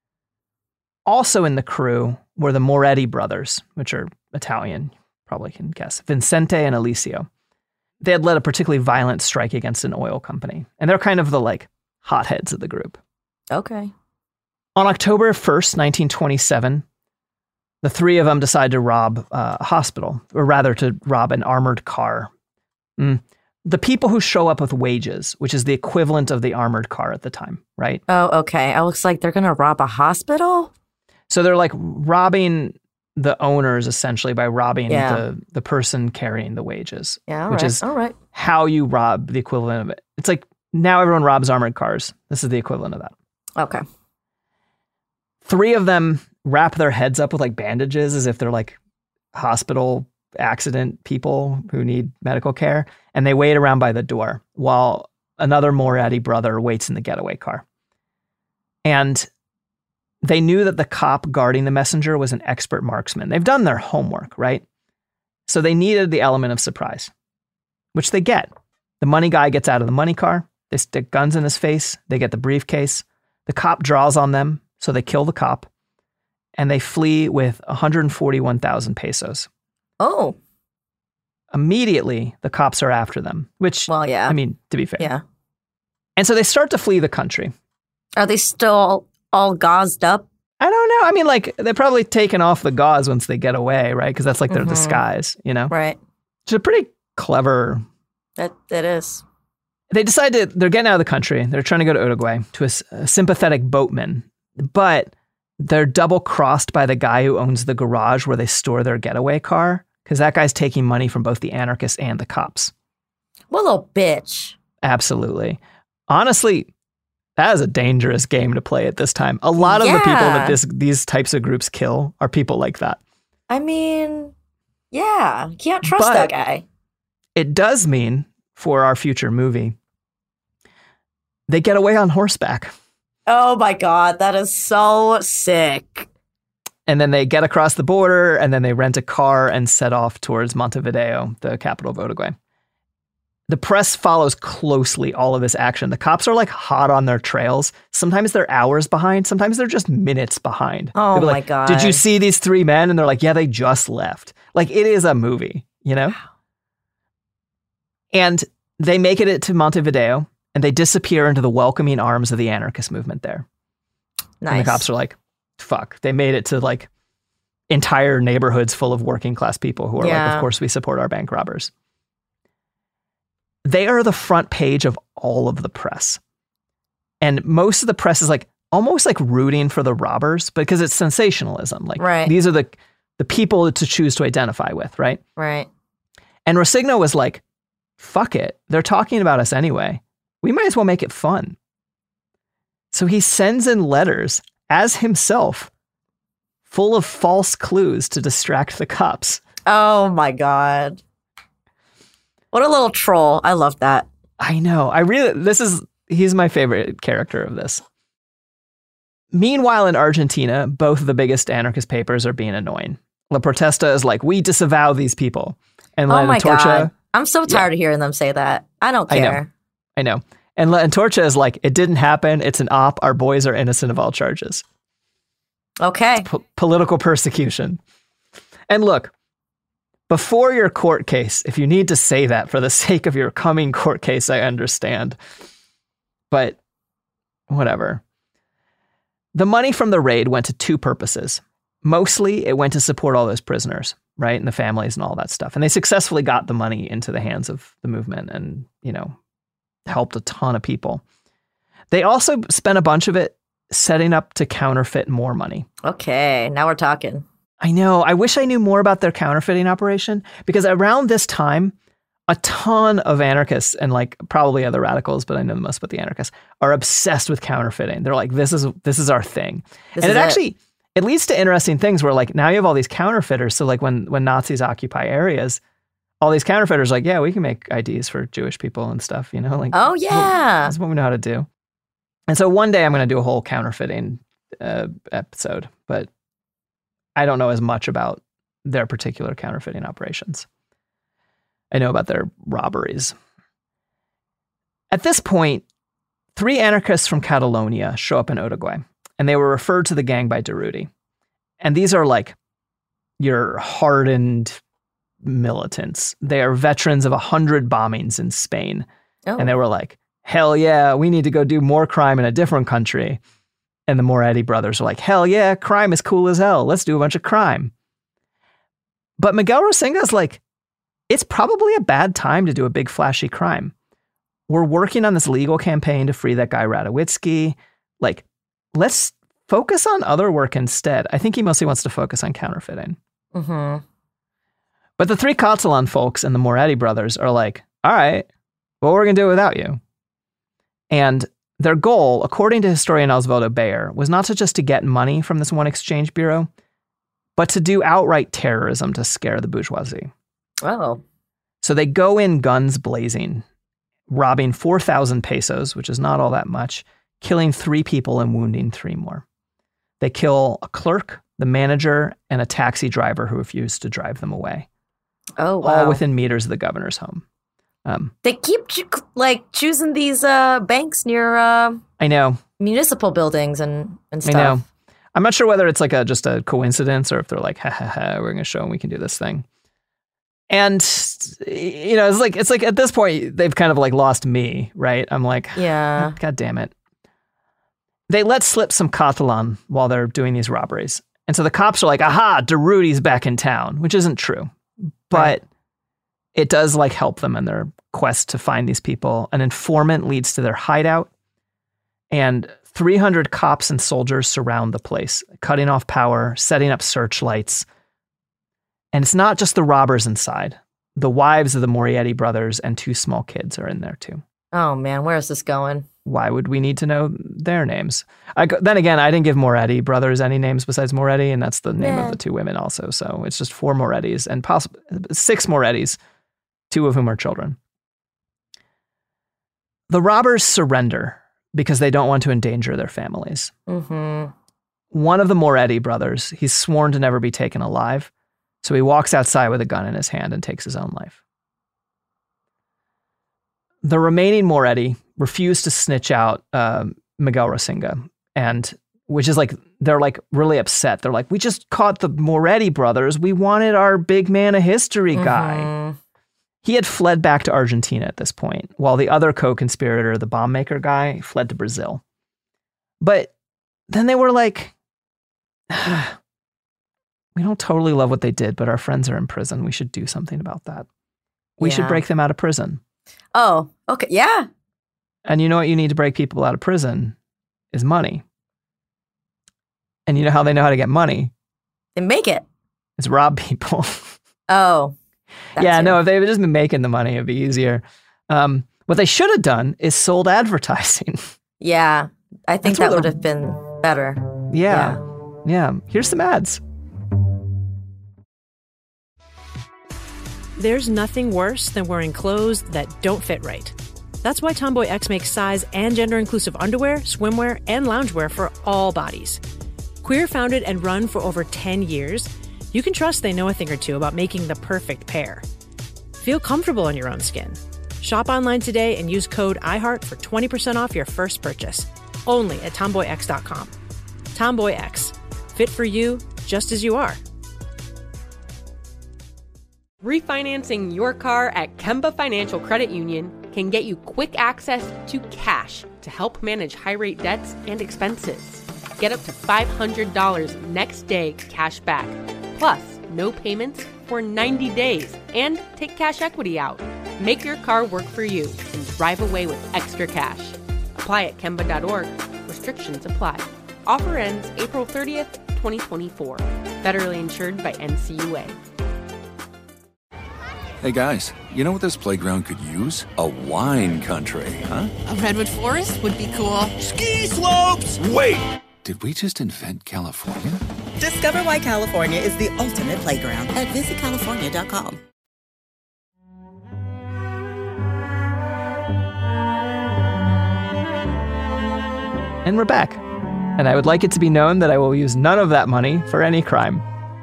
Also in the crew were the Moretti brothers, which are Italian, probably can guess, Vincente and Alicio. They had led a particularly violent strike against an oil company. And they're kind of the like hotheads of the group. Okay. On October first, nineteen twenty-seven, the three of them decide to rob uh, a hospital, or rather to rob an armored car. Mm. The people who show up with wages, which is the equivalent of the armored car at the time, right? Oh, okay. I looks like they're going to rob a hospital? So they're like robbing the owners essentially by robbing Yeah. the, the person carrying the wages, Yeah, all which right. is all right. how you rob the equivalent of it. It's like now everyone robs armored cars. This is the equivalent of that. Okay. Three of them wrap their heads up with like bandages as if they're like hospital accident people who need medical care. And they wait around by the door while another Moretti brother waits in the getaway car. And they knew that the cop guarding the messenger was an expert marksman. They've done their homework, right? So they needed the element of surprise, which they get. The money guy gets out of the money car. They stick guns in his face. They get the briefcase. The cop draws on them, so they kill the cop. And they flee with one hundred forty-one thousand pesos. Oh. Immediately, the cops are after them, which, Well, yeah. I mean, to be fair. Yeah. And so they start to flee the country. Are they still all gauzed up? I don't know. I mean, like, they're probably taking off the gauze once they get away, right? Because that's like their Mhm. disguise, you know? Right. It's a pretty clever. That That is. They decide to, they're getting out of the country. They're trying to go to Uruguay to a, s- a sympathetic boatman. But they're double crossed by the guy who owns the garage where they store their getaway car. Because that guy's taking money from both the anarchists and the cops. What a little bitch. Absolutely. Honestly, that is a dangerous game to play at this time. A lot of the people Yeah. that this these types of groups kill are people like that. I mean, yeah. You can't trust But- that guy. It does mean, for our future movie, they get away on horseback. Oh my God. That is so sick. And then they get across the border, and then they rent a car and set off towards Montevideo, the capital of Uruguay. The press follows closely all of this action. The cops are like hot on their trails. Sometimes they're hours behind. Sometimes they're just minutes behind. Oh They'll be my like, God. Did you see these three men? And they're like, yeah, they just left. Like, it is a movie, you know? And they make it to Montevideo, and they disappear into the welcoming arms of the anarchist movement there. Nice. And the cops are like, fuck, they made it to like entire neighborhoods full of working class people who are like, Yeah. of course we support our bank robbers. They are the front page of all of the press. And most of the press is like almost like rooting for the robbers because it's sensationalism. Like Right. these are the the people to choose to identify with, right? Right. And Rosigno was like, fuck it. They're talking about us anyway. We might as well make it fun. So he sends in letters as himself, full of false clues to distract the cops. Oh my God. What a little troll. I love that. I know. I really, this is, he's my favorite character of this. Meanwhile, in Argentina, both of the biggest anarchist papers are being annoying. La Protesta is like, we disavow these people. And La Oh my Antorcha, God. I'm so tired of hearing them say that. I don't I know. care. I know. And La Antorcha is like, it didn't happen. It's an op. Our boys are innocent of all charges. Okay. Po- political persecution. And look, before your court case, if you need to say that for the sake of your coming court case, I understand. But whatever. The money from the raid went to two purposes. Mostly, it went to support all those prisoners, right? And the families and all that stuff. And they successfully got the money into the hands of the movement and, you know, helped a ton of people. They also spent a bunch of it setting up to counterfeit more money. Okay. Now we're talking. I know. I wish I knew more about their counterfeiting operation because around this time, a ton of anarchists and like probably other radicals, but I know the most about the anarchists, are obsessed with counterfeiting. They're like, this is this is our thing. This and is it it. actually it leads to interesting things where like now you have all these counterfeiters. So like when, when Nazis occupy areas, all these counterfeiters are like, yeah, we can make I Ds for Jewish people and stuff, you know? Like, oh, yeah. That's what we know how to do. And so one day I'm going to do a whole counterfeiting uh, episode, but I don't know as much about their particular counterfeiting operations. I know about their robberies. At this point, three anarchists from Catalonia show up in Uruguay, and they were referred to the gang by Durruti. And these are like your hardened militants. They are veterans of a hundred bombings in Spain. Oh. And they were like, hell yeah, we need to go do more crime in a different country. And the Moretti brothers were like, hell yeah, crime is cool as hell. Let's do a bunch of crime. But Miguel Rocinga's like, it's probably a bad time to do a big flashy crime. We're working on this legal campaign to free that guy Radowitzki. Like, let's focus on other work instead. I think he mostly wants to focus on counterfeiting. Mm-hmm. But the three Catalan folks and the Moretti brothers are like, all right, what we're going to do without you? And their goal, according to historian Osvaldo Bayer, was not to just to get money from this one exchange bureau, but to do outright terrorism to scare the bourgeoisie. Oh. So they go in guns blazing, robbing four thousand pesos, which is not all that much, killing three people and wounding three more. They kill a clerk, the manager, and a taxi driver who refused to drive them away. Oh, wow. All within meters of the governor's home. Um, they keep cho- like choosing these uh, banks near uh, I know municipal buildings and, and stuff. I know. I'm not sure whether it's like a just a coincidence or if they're like, ha ha ha, we're going to show them we can do this thing. And, you know, it's like, it's like at this point, they've kind of like lost me, right? I'm like, yeah, God damn it. They let slip some Catalan while they're doing these robberies. And so the cops are like, aha, Durruti's back in town, which isn't true. But right. It does like help them in their quest to find these people. An informant leads to their hideout, and three hundred cops and soldiers surround the place, cutting off power, setting up searchlights. And it's not just the robbers inside. The wives of the Moretti brothers and two small kids are in there too. Oh man, where is this going? Why would we need to know their names? I, then again, I didn't give Moretti brothers any names besides Moretti, and that's the name yeah. of the two women also. So it's just four Morettis and possibly six Morettis, two of whom are children. The robbers surrender because they don't want to endanger their families. Mm-hmm. One of the Moretti brothers, he's sworn to never be taken alive, so he walks outside with a gun in his hand and takes his own life. The remaining Moretti refuse to snitch out uh, Miguel Rocinga, and which is like, they're like really upset. They're like, we just caught the Moretti brothers. We wanted our big man of history guy. Mm-hmm. He had fled back to Argentina at this point, while the other co-conspirator, the bomb maker guy, fled to Brazil. But then they were like, ah, we don't totally love what they did, but our friends are in prison. We should do something about that. We yeah. should break them out of prison. Oh, okay. Yeah. And you know what you need to break people out of prison is money. And you know how they know how to get money? They make it. It's rob people. Oh. Yeah, it. no, if they had just been making the money, it'd be easier. Um, what they should have done is sold advertising. Yeah, I think that would have been better. Yeah, yeah, yeah. Here's some ads. There's nothing worse than wearing clothes that don't fit right. That's why Tomboy X makes size and gender-inclusive underwear, swimwear, and loungewear for all bodies. Queer founded and run for over ten years, you can trust they know a thing or two about making the perfect pair. Feel comfortable in your own skin. Shop online today and use code iHeart for twenty percent off your first purchase. Only at tomboy x dot com. Tomboy X. Fit for you, just as you are. Refinancing your car at Kemba Financial Credit Union can get you quick access to cash to help manage high-rate debts and expenses. Get up to five hundred dollars next day cash back, plus no payments for ninety days, and take cash equity out. Make your car work for you and drive away with extra cash. Apply at kemba dot org. Restrictions apply. Offer ends April thirtieth, twenty twenty-four. Federally insured by N C U A. Hey guys, you know what this playground could use? A wine country, huh? A redwood forest would be cool. Ski slopes! Wait! Did we just invent California? Discover why California is the ultimate playground at visit california dot com. And we're back. And I would like it to be known that I will use none of that money for any crime.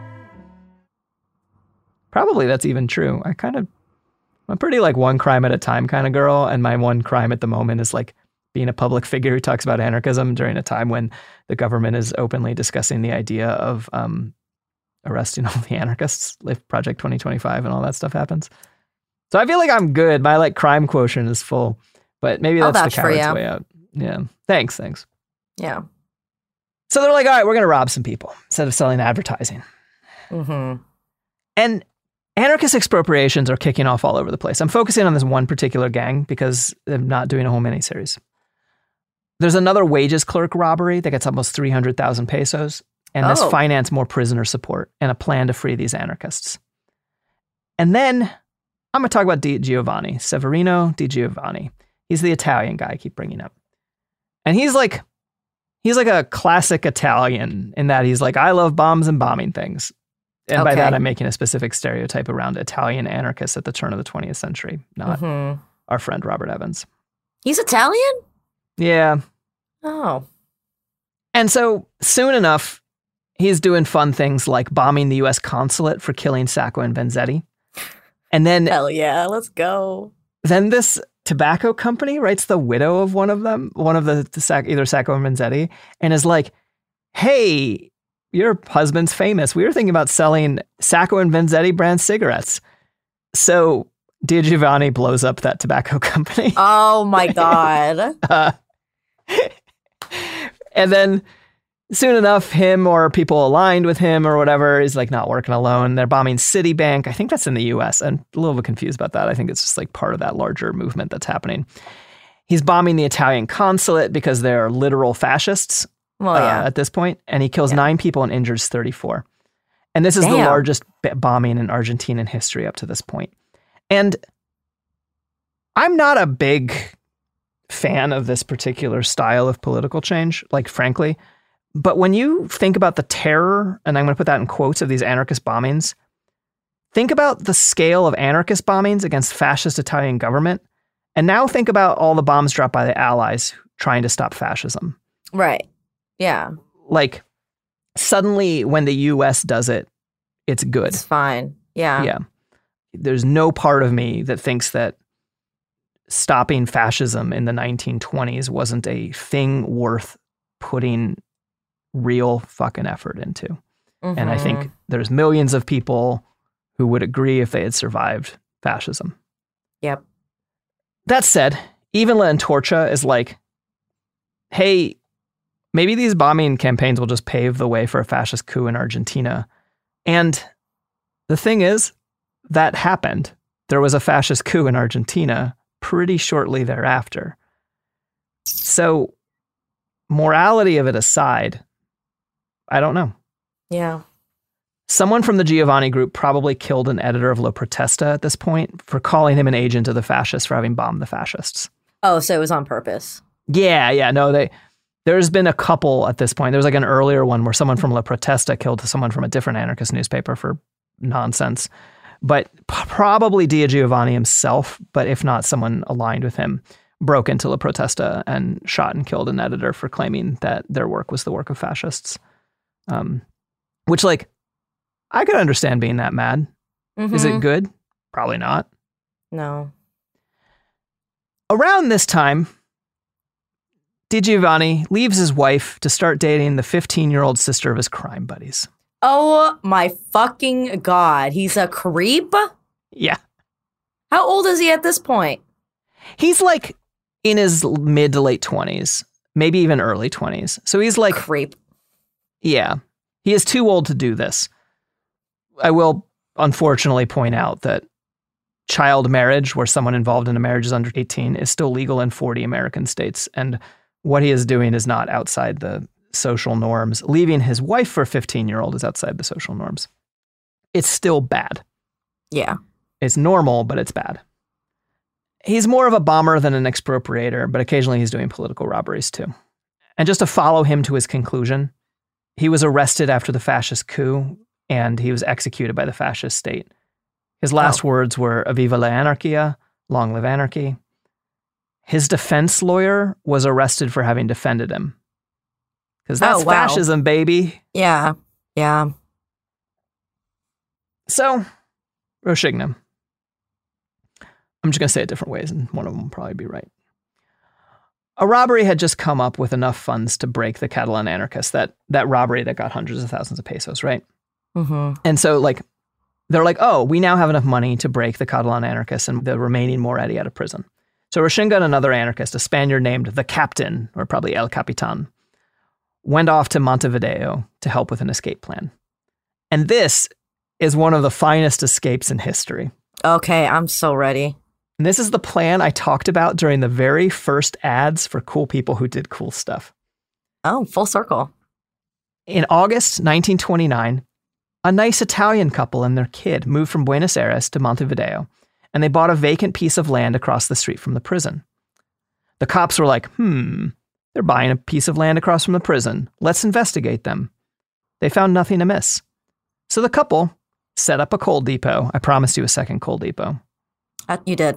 Probably that's even true. I kind of, I'm pretty like one crime at a time kind of girl. And my one crime at the moment is like being a public figure who talks about anarchism during a time when the government is openly discussing the idea of um, arresting all the anarchists if Project twenty twenty-five and all that stuff happens. So I feel like I'm good. My like crime quotient is full, but maybe that's I'll the vouch for coward's you. way out. Yeah. Thanks. Thanks. Yeah. So they're like, all right, we're going to rob some people instead of selling advertising. Mm-hmm. And anarchist expropriations are kicking off all over the place. I'm focusing on this one particular gang because I'm not doing a whole miniseries. There's another wages clerk robbery that gets almost three hundred thousand pesos. And this Oh. financed more prisoner support and a plan to free these anarchists. And then I'm going to talk about Di Giovanni, Severino Di Giovanni. He's the Italian guy I keep bringing up. And he's like, he's like a classic Italian in that he's like, I love bombs and bombing things. And by Okay. that, I'm making a specific stereotype around Italian anarchists at the turn of the twentieth century, not Mhm. our friend Robert Evans. He's Italian? Yeah. Oh. And so soon enough, he's doing fun things like bombing the U S consulate for killing Sacco and Vanzetti. And then, Hell yeah, let's go. then this tobacco company writes the widow of one of them, one of the, the Sac, either Sacco or Vanzetti, and is like, hey, your husband's famous. We were thinking about selling Sacco and Vanzetti brand cigarettes. So Di Giovanni blows up that tobacco company. Oh my God. Uh, and then soon enough, him or people aligned with him or whatever is like not working alone. They're bombing Citibank. I think that's in the U S. I'm a little bit confused about that. I think it's just like part of that larger movement that's happening. He's bombing the Italian consulate because they're literal fascists Well, uh, yeah. at this point, and he kills Yeah. nine people and injures thirty-four. And this is the Damn. largest b- bombing in Argentinian history up to this point. And I'm not a big fan of this particular style of political change, like frankly. But when you think about the terror, and I'm going to put that in quotes, of these anarchist bombings, think about the scale of anarchist bombings against fascist Italian government. And now think about all the bombs dropped by the Allies trying to stop fascism. Right. Yeah. Like, suddenly when the U S does it, it's good. It's fine. Yeah. Yeah. There's no part of me that thinks that stopping fascism in the nineteen twenties wasn't a thing worth putting real fucking effort into. Mm-hmm. And I think there's millions of people who would agree if they had survived fascism. Yep. That said, even La Antorcha is like, hey, maybe these bombing campaigns will just pave the way for a fascist coup in Argentina. And the thing is, that happened. There was a fascist coup in Argentina pretty shortly thereafter. So, morality of it aside, I don't know. Yeah. Someone from the Giovanni group probably killed an editor of La Protesta at this point for calling him an agent of the fascists for having bombed the fascists. Oh, so it was on purpose. Yeah, yeah, no, they. There's been a couple at this point. There's like an earlier one where someone from La Protesta killed someone from a different anarchist newspaper for nonsense. But p- probably Di Giovanni himself, but if not, someone aligned with him, broke into La Protesta and shot and killed an editor for claiming that their work was the work of fascists. Um, which, like, I could understand being that mad. Mm-hmm. Is it good? Probably not. No. Around this time, Di Giovanni leaves his wife to start dating the fifteen-year-old sister of his crime buddies. Oh my fucking God. He's a creep? Yeah. How old is he at this point? He's like in his mid to late twenties, maybe even early twenties. So he's like, Creep. yeah, he is too old to do this. I will unfortunately point out that child marriage, where someone involved in a marriage is under eighteen, is still legal in forty American states. And what he is doing is not outside the social norms. Leaving his wife for a fifteen-year-old is outside the social norms. It's still bad. Yeah. It's normal, but it's bad. He's more of a bomber than an expropriator, but occasionally he's doing political robberies too. And just to follow him to his conclusion, he was arrested after the fascist coup and he was executed by the fascist state. His last oh. words were, "Viva la anarchia, long live anarchy." His defense lawyer was arrested for having defended him. Because that's oh, wow. fascism, baby. Yeah, yeah. So, Roscigna. I'm just going to say it different ways, and one of them will probably be right. A robbery had just come up with enough funds to break the Catalan anarchists, that, that robbery that got hundreds of thousands of pesos, right? Mm-hmm. And so, like, they're like, oh, we now have enough money to break the Catalan anarchists and the remaining Moretti out of prison. So Roscigna and another anarchist, a Spaniard named the Captain, or probably El Capitan, went off to Montevideo to help with an escape plan. And this is one of the finest escapes in history. Okay, I'm so ready. And this is the plan I talked about during the very first ads for cool people who did cool stuff. Oh, full circle. In August nineteen twenty-nine, a nice Italian couple and their kid moved from Buenos Aires to Montevideo, and they bought a vacant piece of land across the street from the prison. The cops were like, hmm, they're buying a piece of land across from the prison. Let's investigate them. They found nothing amiss. So the couple set up a coal depot. I promised you a second coal depot. Uh, you did.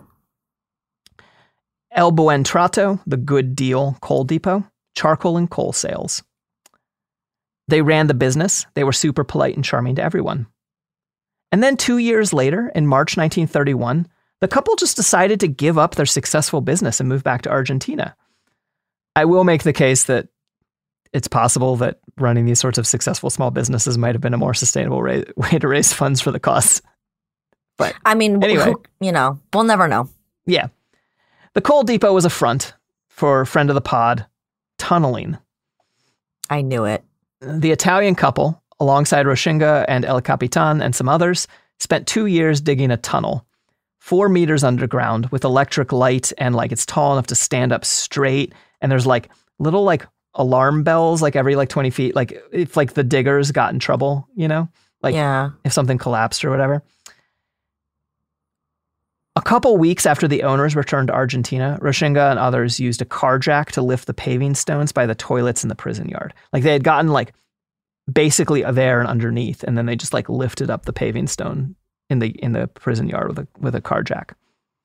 El Buen Trato, the Good Deal Coal Depot, charcoal and coal sales. They ran the business. They were super polite and charming to everyone. And then two years later, in March nineteen thirty-one, the couple just decided to give up their successful business and move back to Argentina. I will make the case that it's possible that running these sorts of successful small businesses might have been a more sustainable ra- way to raise funds for the cause. But I mean, anyway, who, you know, we'll never know. Yeah. The coal depot was a front for friend of the pod, tunneling. I knew it. The Italian couple, alongside Roscigna and El Capitan and some others, spent two years digging a tunnel, four meters underground with electric light, and like it's tall enough to stand up straight. And there's like little like alarm bells, like every like twenty feet, like if like the diggers got in trouble, you know, like yeah. if something collapsed or whatever. A couple weeks after the owners returned to Argentina, Roscigna and others used a car jack to lift the paving stones by the toilets in the prison yard. Like they had gotten like basically there and underneath, and then they just like lifted up the paving stone in the in the prison yard with a with a car jack.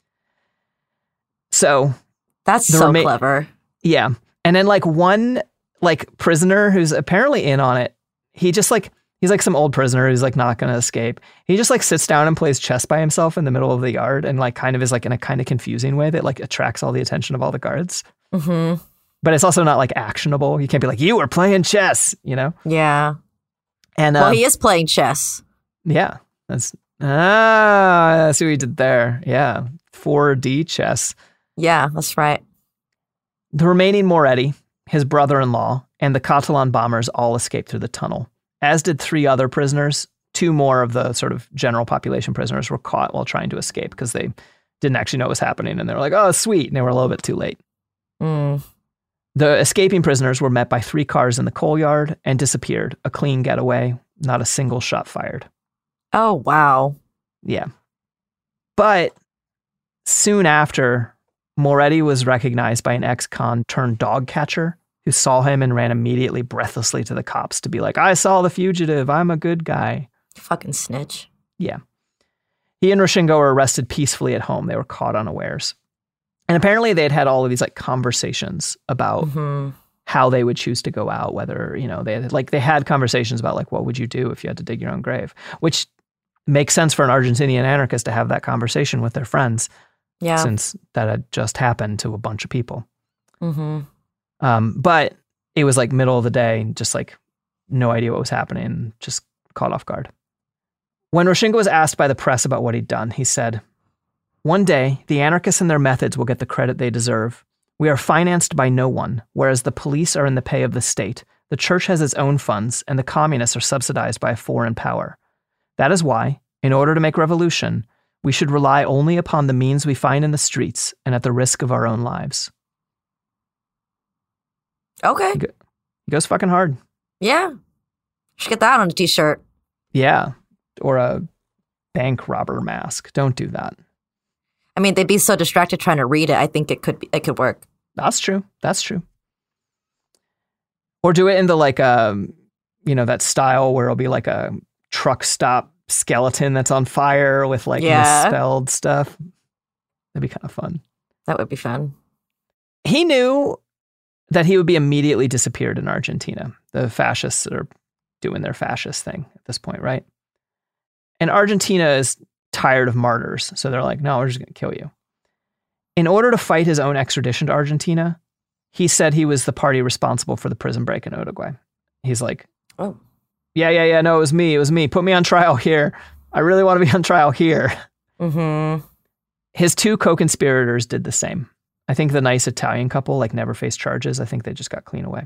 So that's so rema- clever. Yeah. And then like one like prisoner who's apparently in on it, he just like he's like some old prisoner who's like not going to escape. He just like sits down and plays chess by himself in the middle of the yard, and like kind of is like in a kind of confusing way that like attracts all the attention of all the guards. Mm-hmm. But it's also not like actionable. You can't be like, you were playing chess, you know? Yeah. And uh, well, he is playing chess. Yeah. That's ah, that's what he did there. Yeah. four D chess. Yeah, that's right. The remaining Moretti, his brother-in-law, and the Catalan bombers all escaped through the tunnel, as did three other prisoners. Two more of the sort of general population prisoners were caught while trying to escape because they didn't actually know what was happening. And they were like, oh, sweet. And they were a little bit too late. Mm. The escaping prisoners were met by three cars in the coal yard and disappeared. A clean getaway, not a single shot fired. Oh, wow. Yeah. But soon after, Moretti was recognized by an ex-con turned dog catcher who saw him and ran immediately breathlessly to the cops to be like, I saw the fugitive. I'm a good guy. Fucking snitch. Yeah. He and Roscigna were arrested peacefully at home. They were caught unawares. And apparently they had had all of these like conversations about mm-hmm. how they would choose to go out, whether, you know, they had like, they had conversations about like, what would you do if you had to dig your own grave, which makes sense for an Argentinian anarchist to have that conversation with their friends. Yeah. Since that had just happened to a bunch of people. Mm-hmm. Um, but it was like middle of the day, just like no idea what was happening, just caught off guard. When Roscigna was asked by the press about what he'd done, he said, one day, the anarchists and their methods will get the credit they deserve. We are financed by no one, whereas the police are in the pay of the state. The church has its own funds, and the communists are subsidized by a foreign power. That is why, in order to make revolution, we should rely only upon the means we find in the streets and at the risk of our own lives. Okay. He, go, he goes fucking hard. Yeah. Should get that on a t-shirt. Yeah. Or a bank robber mask. Don't do that. I mean, they'd be so distracted trying to read it. I think it could be, it could work. That's true. That's true. Or do it in the like, um, you know, that style where it'll be like a truck stop skeleton that's on fire with like Yeah. misspelled stuff. That'd be kind of fun. That would be fun. He knew that he would be immediately disappeared in Argentina. The fascists are doing their fascist thing at this point, right? And Argentina is tired of martyrs. So they're like, no, we're just going to kill you. In order to fight his own extradition to Argentina, he said he was the party responsible for the prison break in Uruguay. He's like, oh, yeah, yeah, yeah, no, it was me. It was me. Put me on trial here. I really want to be on trial here. Mm-hmm. His two co-conspirators did the same. I think the nice Italian couple like never faced charges. I think they just got clean away.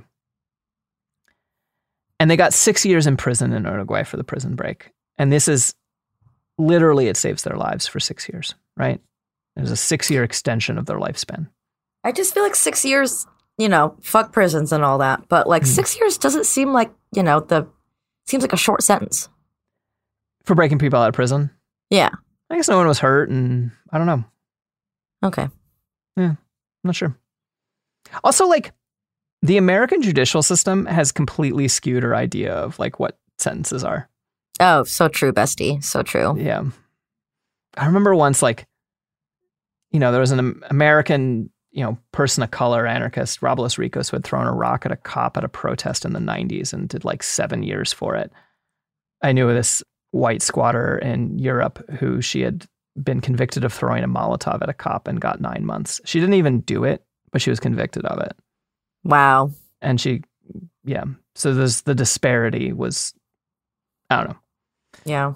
And they got six years in prison in Uruguay for the prison break. And this is literally, it saves their lives for six years, right? There's a six-year extension of their lifespan. I just feel like six years, you know, fuck prisons and all that. But like mm. six years doesn't seem like, you know, the, seems like a short sentence. For breaking people out of prison? Yeah. I guess no one was hurt and I don't know. Okay. Yeah, I'm not sure. Also, like, the American judicial system has completely skewed our idea of like what sentences are. Oh, so true, bestie. So true. Yeah. I remember once, like, you know, there was an American, you know, person of color anarchist, Robles Ricos, who had thrown a rock at a cop at a protest in the nineties and did like seven years for it. I knew this white squatter in Europe who she had been convicted of throwing a Molotov at a cop and got nine months. She didn't even do it, but she was convicted of it. Wow. And she, yeah. So there's the disparity was, I don't know. Yeah.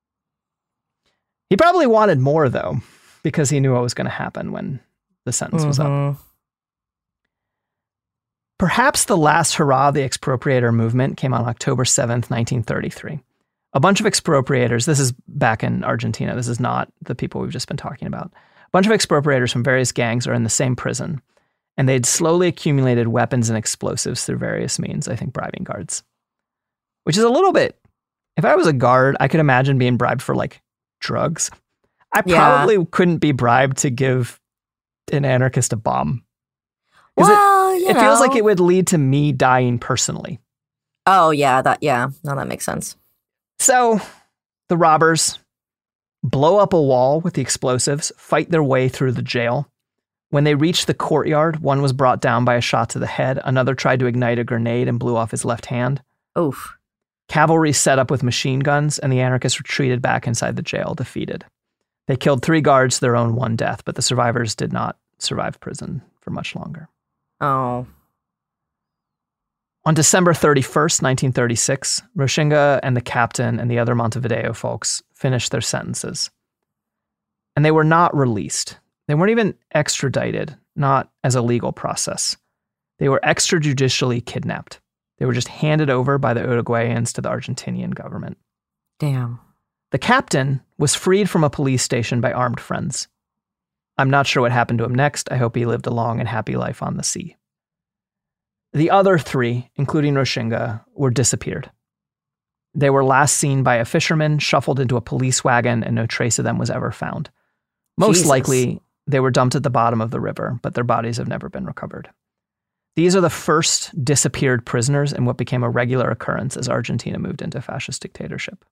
He probably wanted more though, because he knew what was going to happen when the sentence mm-hmm. was up. Perhaps the last hurrah of the expropriator movement came on October seventh, nineteen thirty-three. A bunch of expropriators, this is back in Argentina, this is not the people we've just been talking about. A bunch of expropriators from various gangs are in the same prison, and they'd slowly accumulated weapons and explosives through various means, I think bribing guards. Which is a little bit, if I was a guard, I could imagine being bribed for like drugs. I probably yeah. couldn't be bribed to give an anarchist a bomb. Well, it, you it know. feels like it would lead to me dying personally. Oh, yeah, that yeah, no, that makes sense. So the robbers blow up a wall with the explosives, fight their way through the jail. When they reached the courtyard, one was brought down by a shot to the head. Another tried to ignite a grenade and blew off his left hand. Oof. Cavalry set up with machine guns, and the anarchists retreated back inside the jail, defeated. They killed three guards to their own one death, but the survivors did not survive prison for much longer. Oh. On December thirty-first, nineteen thirty-six, Rochinga and the captain and the other Montevideo folks finished their sentences. And they were not released. They weren't even extradited, not as a legal process. They were extrajudicially kidnapped. They were just handed over by the Uruguayans to the Argentinian government. Damn. The captain was freed from a police station by armed friends. I'm not sure what happened to him next. I hope he lived a long and happy life on the sea. The other three, including Rochinga, were disappeared. They were last seen by a fisherman, shuffled into a police wagon, and no trace of them was ever found. Most Jesus. likely, they were dumped at the bottom of the river, but their bodies have never been recovered. These are the first disappeared prisoners in what became a regular occurrence as Argentina moved into fascist dictatorship.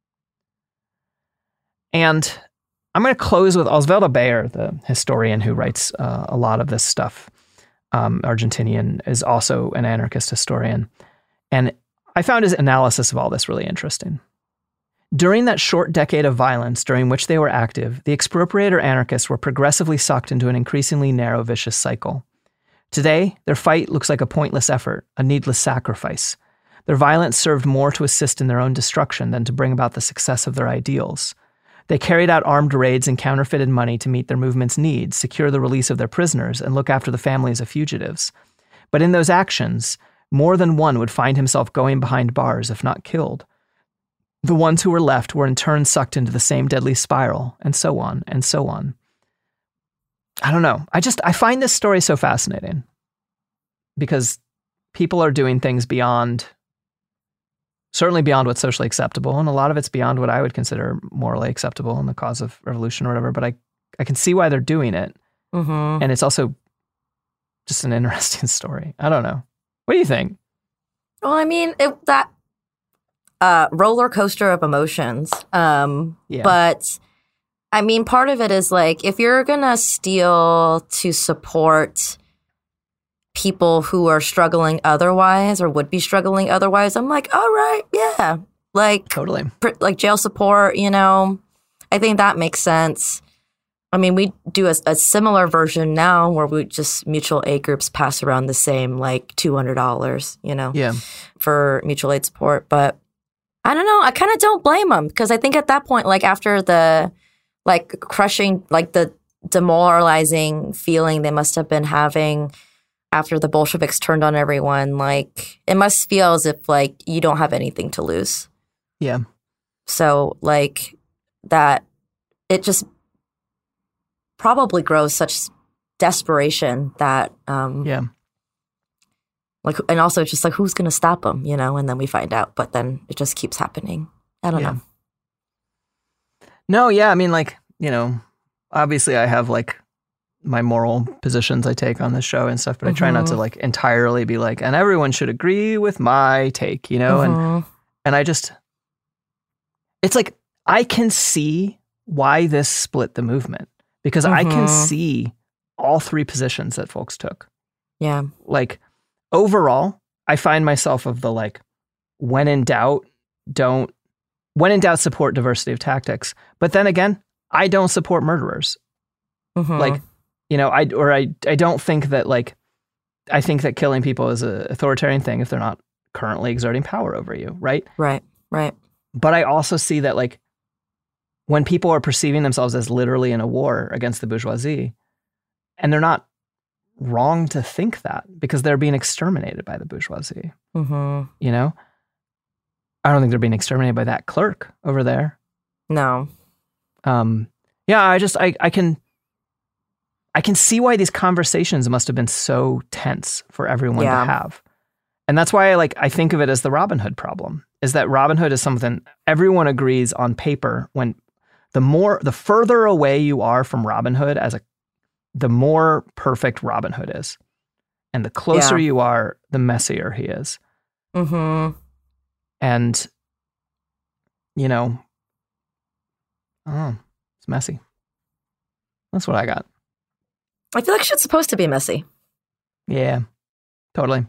And I'm going to close with Osvaldo Bayer, the historian who writes uh, a lot of this stuff. Um, Argentinian, is also an anarchist historian. And I found his analysis of all this really interesting. During that short decade of violence during which they were active, the expropriator anarchists were progressively sucked into an increasingly narrow, vicious cycle. Today, their fight looks like a pointless effort, a needless sacrifice. Their violence served more to assist in their own destruction than to bring about the success of their ideals. They carried out armed raids and counterfeited money to meet their movement's needs, secure the release of their prisoners, and look after the families of fugitives. But in those actions, more than one would find himself going behind bars, if not killed. The ones who were left were in turn sucked into the same deadly spiral, and so on, and so on. I don't know. I just, I find this story so fascinating because people are doing things beyond, certainly beyond what's socially acceptable, and a lot of it's beyond what I would consider morally acceptable in the cause of revolution or whatever, but I, I can see why they're doing it. Mm-hmm. And it's also just an interesting story. I don't know. What do you think? Well, I mean, it, that uh, roller coaster of emotions. Um, Yeah. But, I mean, part of it is like, if you're going to steal to support people who are struggling otherwise or would be struggling otherwise, I'm like, all right, yeah. Like, Totally. pr- like jail support, you know, I think that makes sense. I mean, we do a, a similar version now where we just mutual aid groups pass around the same like two hundred dollars, you know, Yeah. for mutual aid support. But I don't know. I kind of don't blame them because I think at that point, like after the like crushing, like the demoralizing feeling they must have been having after the Bolsheviks turned on everyone, like it must feel as if like you don't have anything to lose. Yeah. So like that, it just probably grows such desperation that, um, Yeah. like, and also just like, who's going to stop them, you know? And then we find out, but then it just keeps happening. I don't Yeah. know. No, yeah. I mean, like, you know, obviously I have like my moral positions I take on this show and stuff, but I try not to Mhm. like entirely be like, and everyone should agree with my take, you know? And, Mhm. and I just, it's like, I can see why this split the movement because I can Mhm. see all three positions that folks took. Yeah. Like overall, I find myself of the like, when in doubt, don't, when in doubt, support diversity of tactics. But then again, I don't support murderers. Mhm. Like, you know, I, or I, I don't think that like, I think that killing people is an authoritarian thing if they're not currently exerting power over you. Right. Right. Right. But I also see that like, when people are perceiving themselves as literally in a war against the bourgeoisie, and they're not wrong to think that because they're being exterminated by the bourgeoisie, Mm-hmm. you know? I don't think they're being exterminated by that clerk over there. No. Um, yeah, I just, I, I can, I can see why these conversations must have been so tense for everyone Yeah. to have. And that's why I like, I think of it as the Robin Hood problem, is that Robin Hood is something everyone agrees on paper when the more, the further away you are from Robin Hood as a, the more perfect Robin Hood is. And the closer Yeah. you are, the messier he is. Mm-hmm. And, you know, oh, it's messy. That's what I got. I feel like shit's supposed to be messy. Yeah, totally.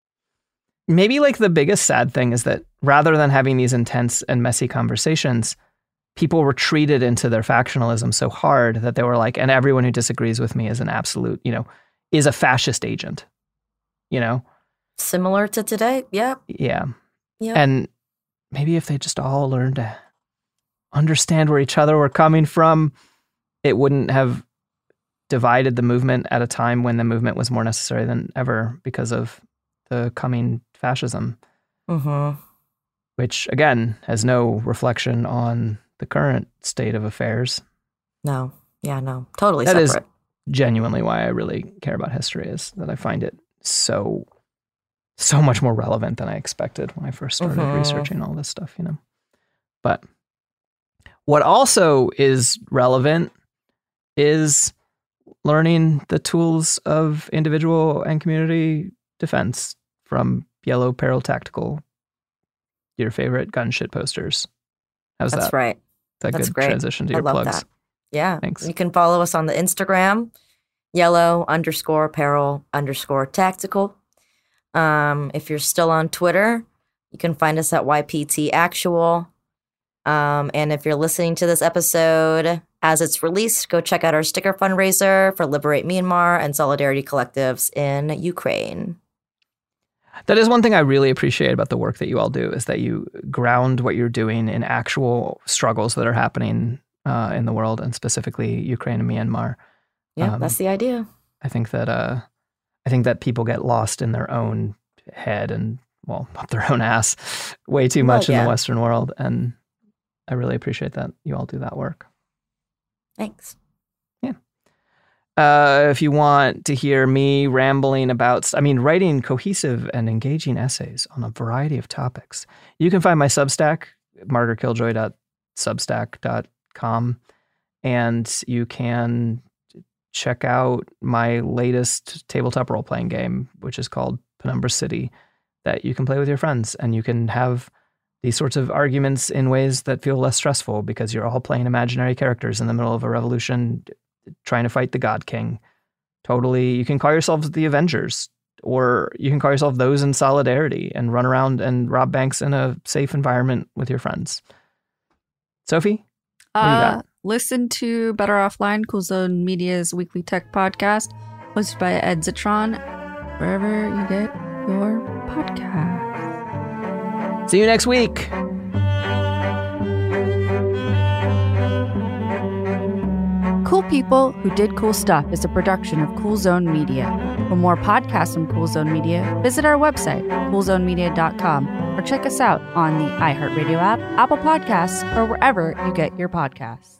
Maybe like the biggest sad thing is that rather than having these intense and messy conversations, people retreated into their factionalism so hard that they were like, and everyone who disagrees with me is an absolute, you know, is a fascist agent, you know? Similar to today. Yep. Yeah. Yep. And maybe if they just all learned to understand where each other were coming from, it wouldn't have divided the movement at a time when the movement was more necessary than ever because of the coming fascism, Mm-hmm. which again has no reflection on the current state of affairs. No. Yeah, no. Totally That is separate. genuinely why I really care about history, is that I find it so, so much more relevant than I expected when I first started Mhm. researching all this stuff, you know. But what also is relevant is learning the tools of individual and community defense from Yellow Peril Tactical, your favorite gun shit posters. How's That's that? right. That That's good great. transition to I your love plugs. that. Yeah. Thanks. You can follow us on the Instagram, yellow underscore apparel underscore tactical. Um, if you're still on Twitter, you can find us at Y P T Actual. Um, and if you're listening to this episode as it's released, go check out our sticker fundraiser for Liberate Myanmar and Solidarity Collectives in Ukraine. That is one thing I really appreciate about the work that you all do, is that you ground what you're doing in actual struggles that are happening uh, in the world, and specifically Ukraine and Myanmar. Yeah, Um, that's the idea. I think that uh, I think that people get lost in their own head and, well, up their own ass way too Well, much in yeah. the Western world, and I really appreciate that you all do that work. Thanks. Uh, if you want to hear me rambling about, I mean, writing cohesive and engaging essays on a variety of topics, you can find my Substack, martyr killjoy dot substack dot com, and you can check out my latest tabletop role-playing game, which is called Penumbra City, that you can play with your friends, and you can have these sorts of arguments in ways that feel less stressful because you're all playing imaginary characters in the middle of a revolution trying to fight the God King. Totally, you can call yourselves the Avengers, or you can call yourself those in solidarity and run around and rob banks in a safe environment with your friends. Sophie, what do you Uh, got? listen to Better Offline, Cool Zone Media's weekly tech podcast, hosted by Ed Zitron, wherever you get your podcast. See you next week. Cool People Who Did Cool Stuff is a production of Cool Zone Media. For more podcasts from Cool Zone Media, visit our website, cool zone media dot com, or check us out on the iHeartRadio app, Apple Podcasts, or wherever you get your podcasts.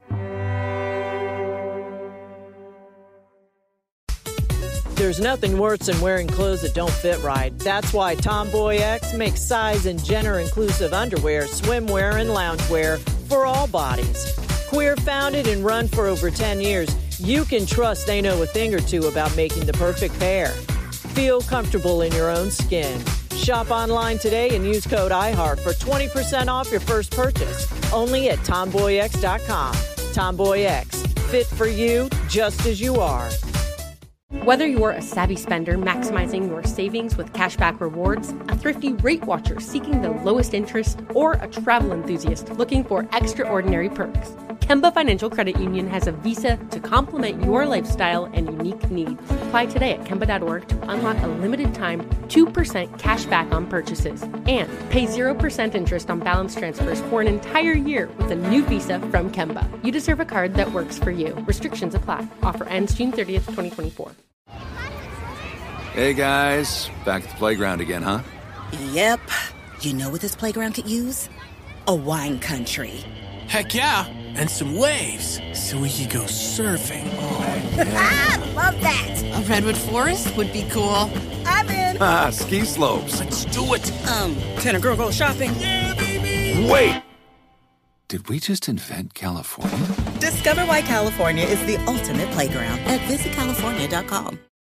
There's nothing worse than wearing clothes that don't fit right. That's why Tomboy X makes size and gender-inclusive underwear, swimwear, and loungewear for all bodies. Queer founded and run for over ten years, you can trust they know a thing or two about making the perfect pair. Feel comfortable in your own skin. Shop online today and use code iHeart for twenty percent off your first purchase. Only at tomboy x dot com. Tomboy X, fit for you just as you are. Whether you're a savvy spender maximizing your savings with cashback rewards, a thrifty rate watcher seeking the lowest interest, or a travel enthusiast looking for extraordinary perks, Kemba Financial Credit Union has a visa to complement your lifestyle and unique needs. Apply today at kemba dot org to unlock a limited time two percent cash back on purchases and pay zero percent interest on balance transfers for an entire year with a new visa from Kemba. You deserve a card that works for you. Restrictions apply. Offer ends June thirtieth, twenty twenty-four. Hey guys, back at the playground again, huh? Yep. You know what this playground could use? A wine country. Heck yeah, and some waves so we could go surfing. Oh, yeah. Love that. A redwood forest would be cool. I'm in. Ah, ski slopes. Let's do it. Um, can a girl go shopping? Yeah, baby. Wait! Did we just invent California? Discover why California is the ultimate playground at visit california dot com.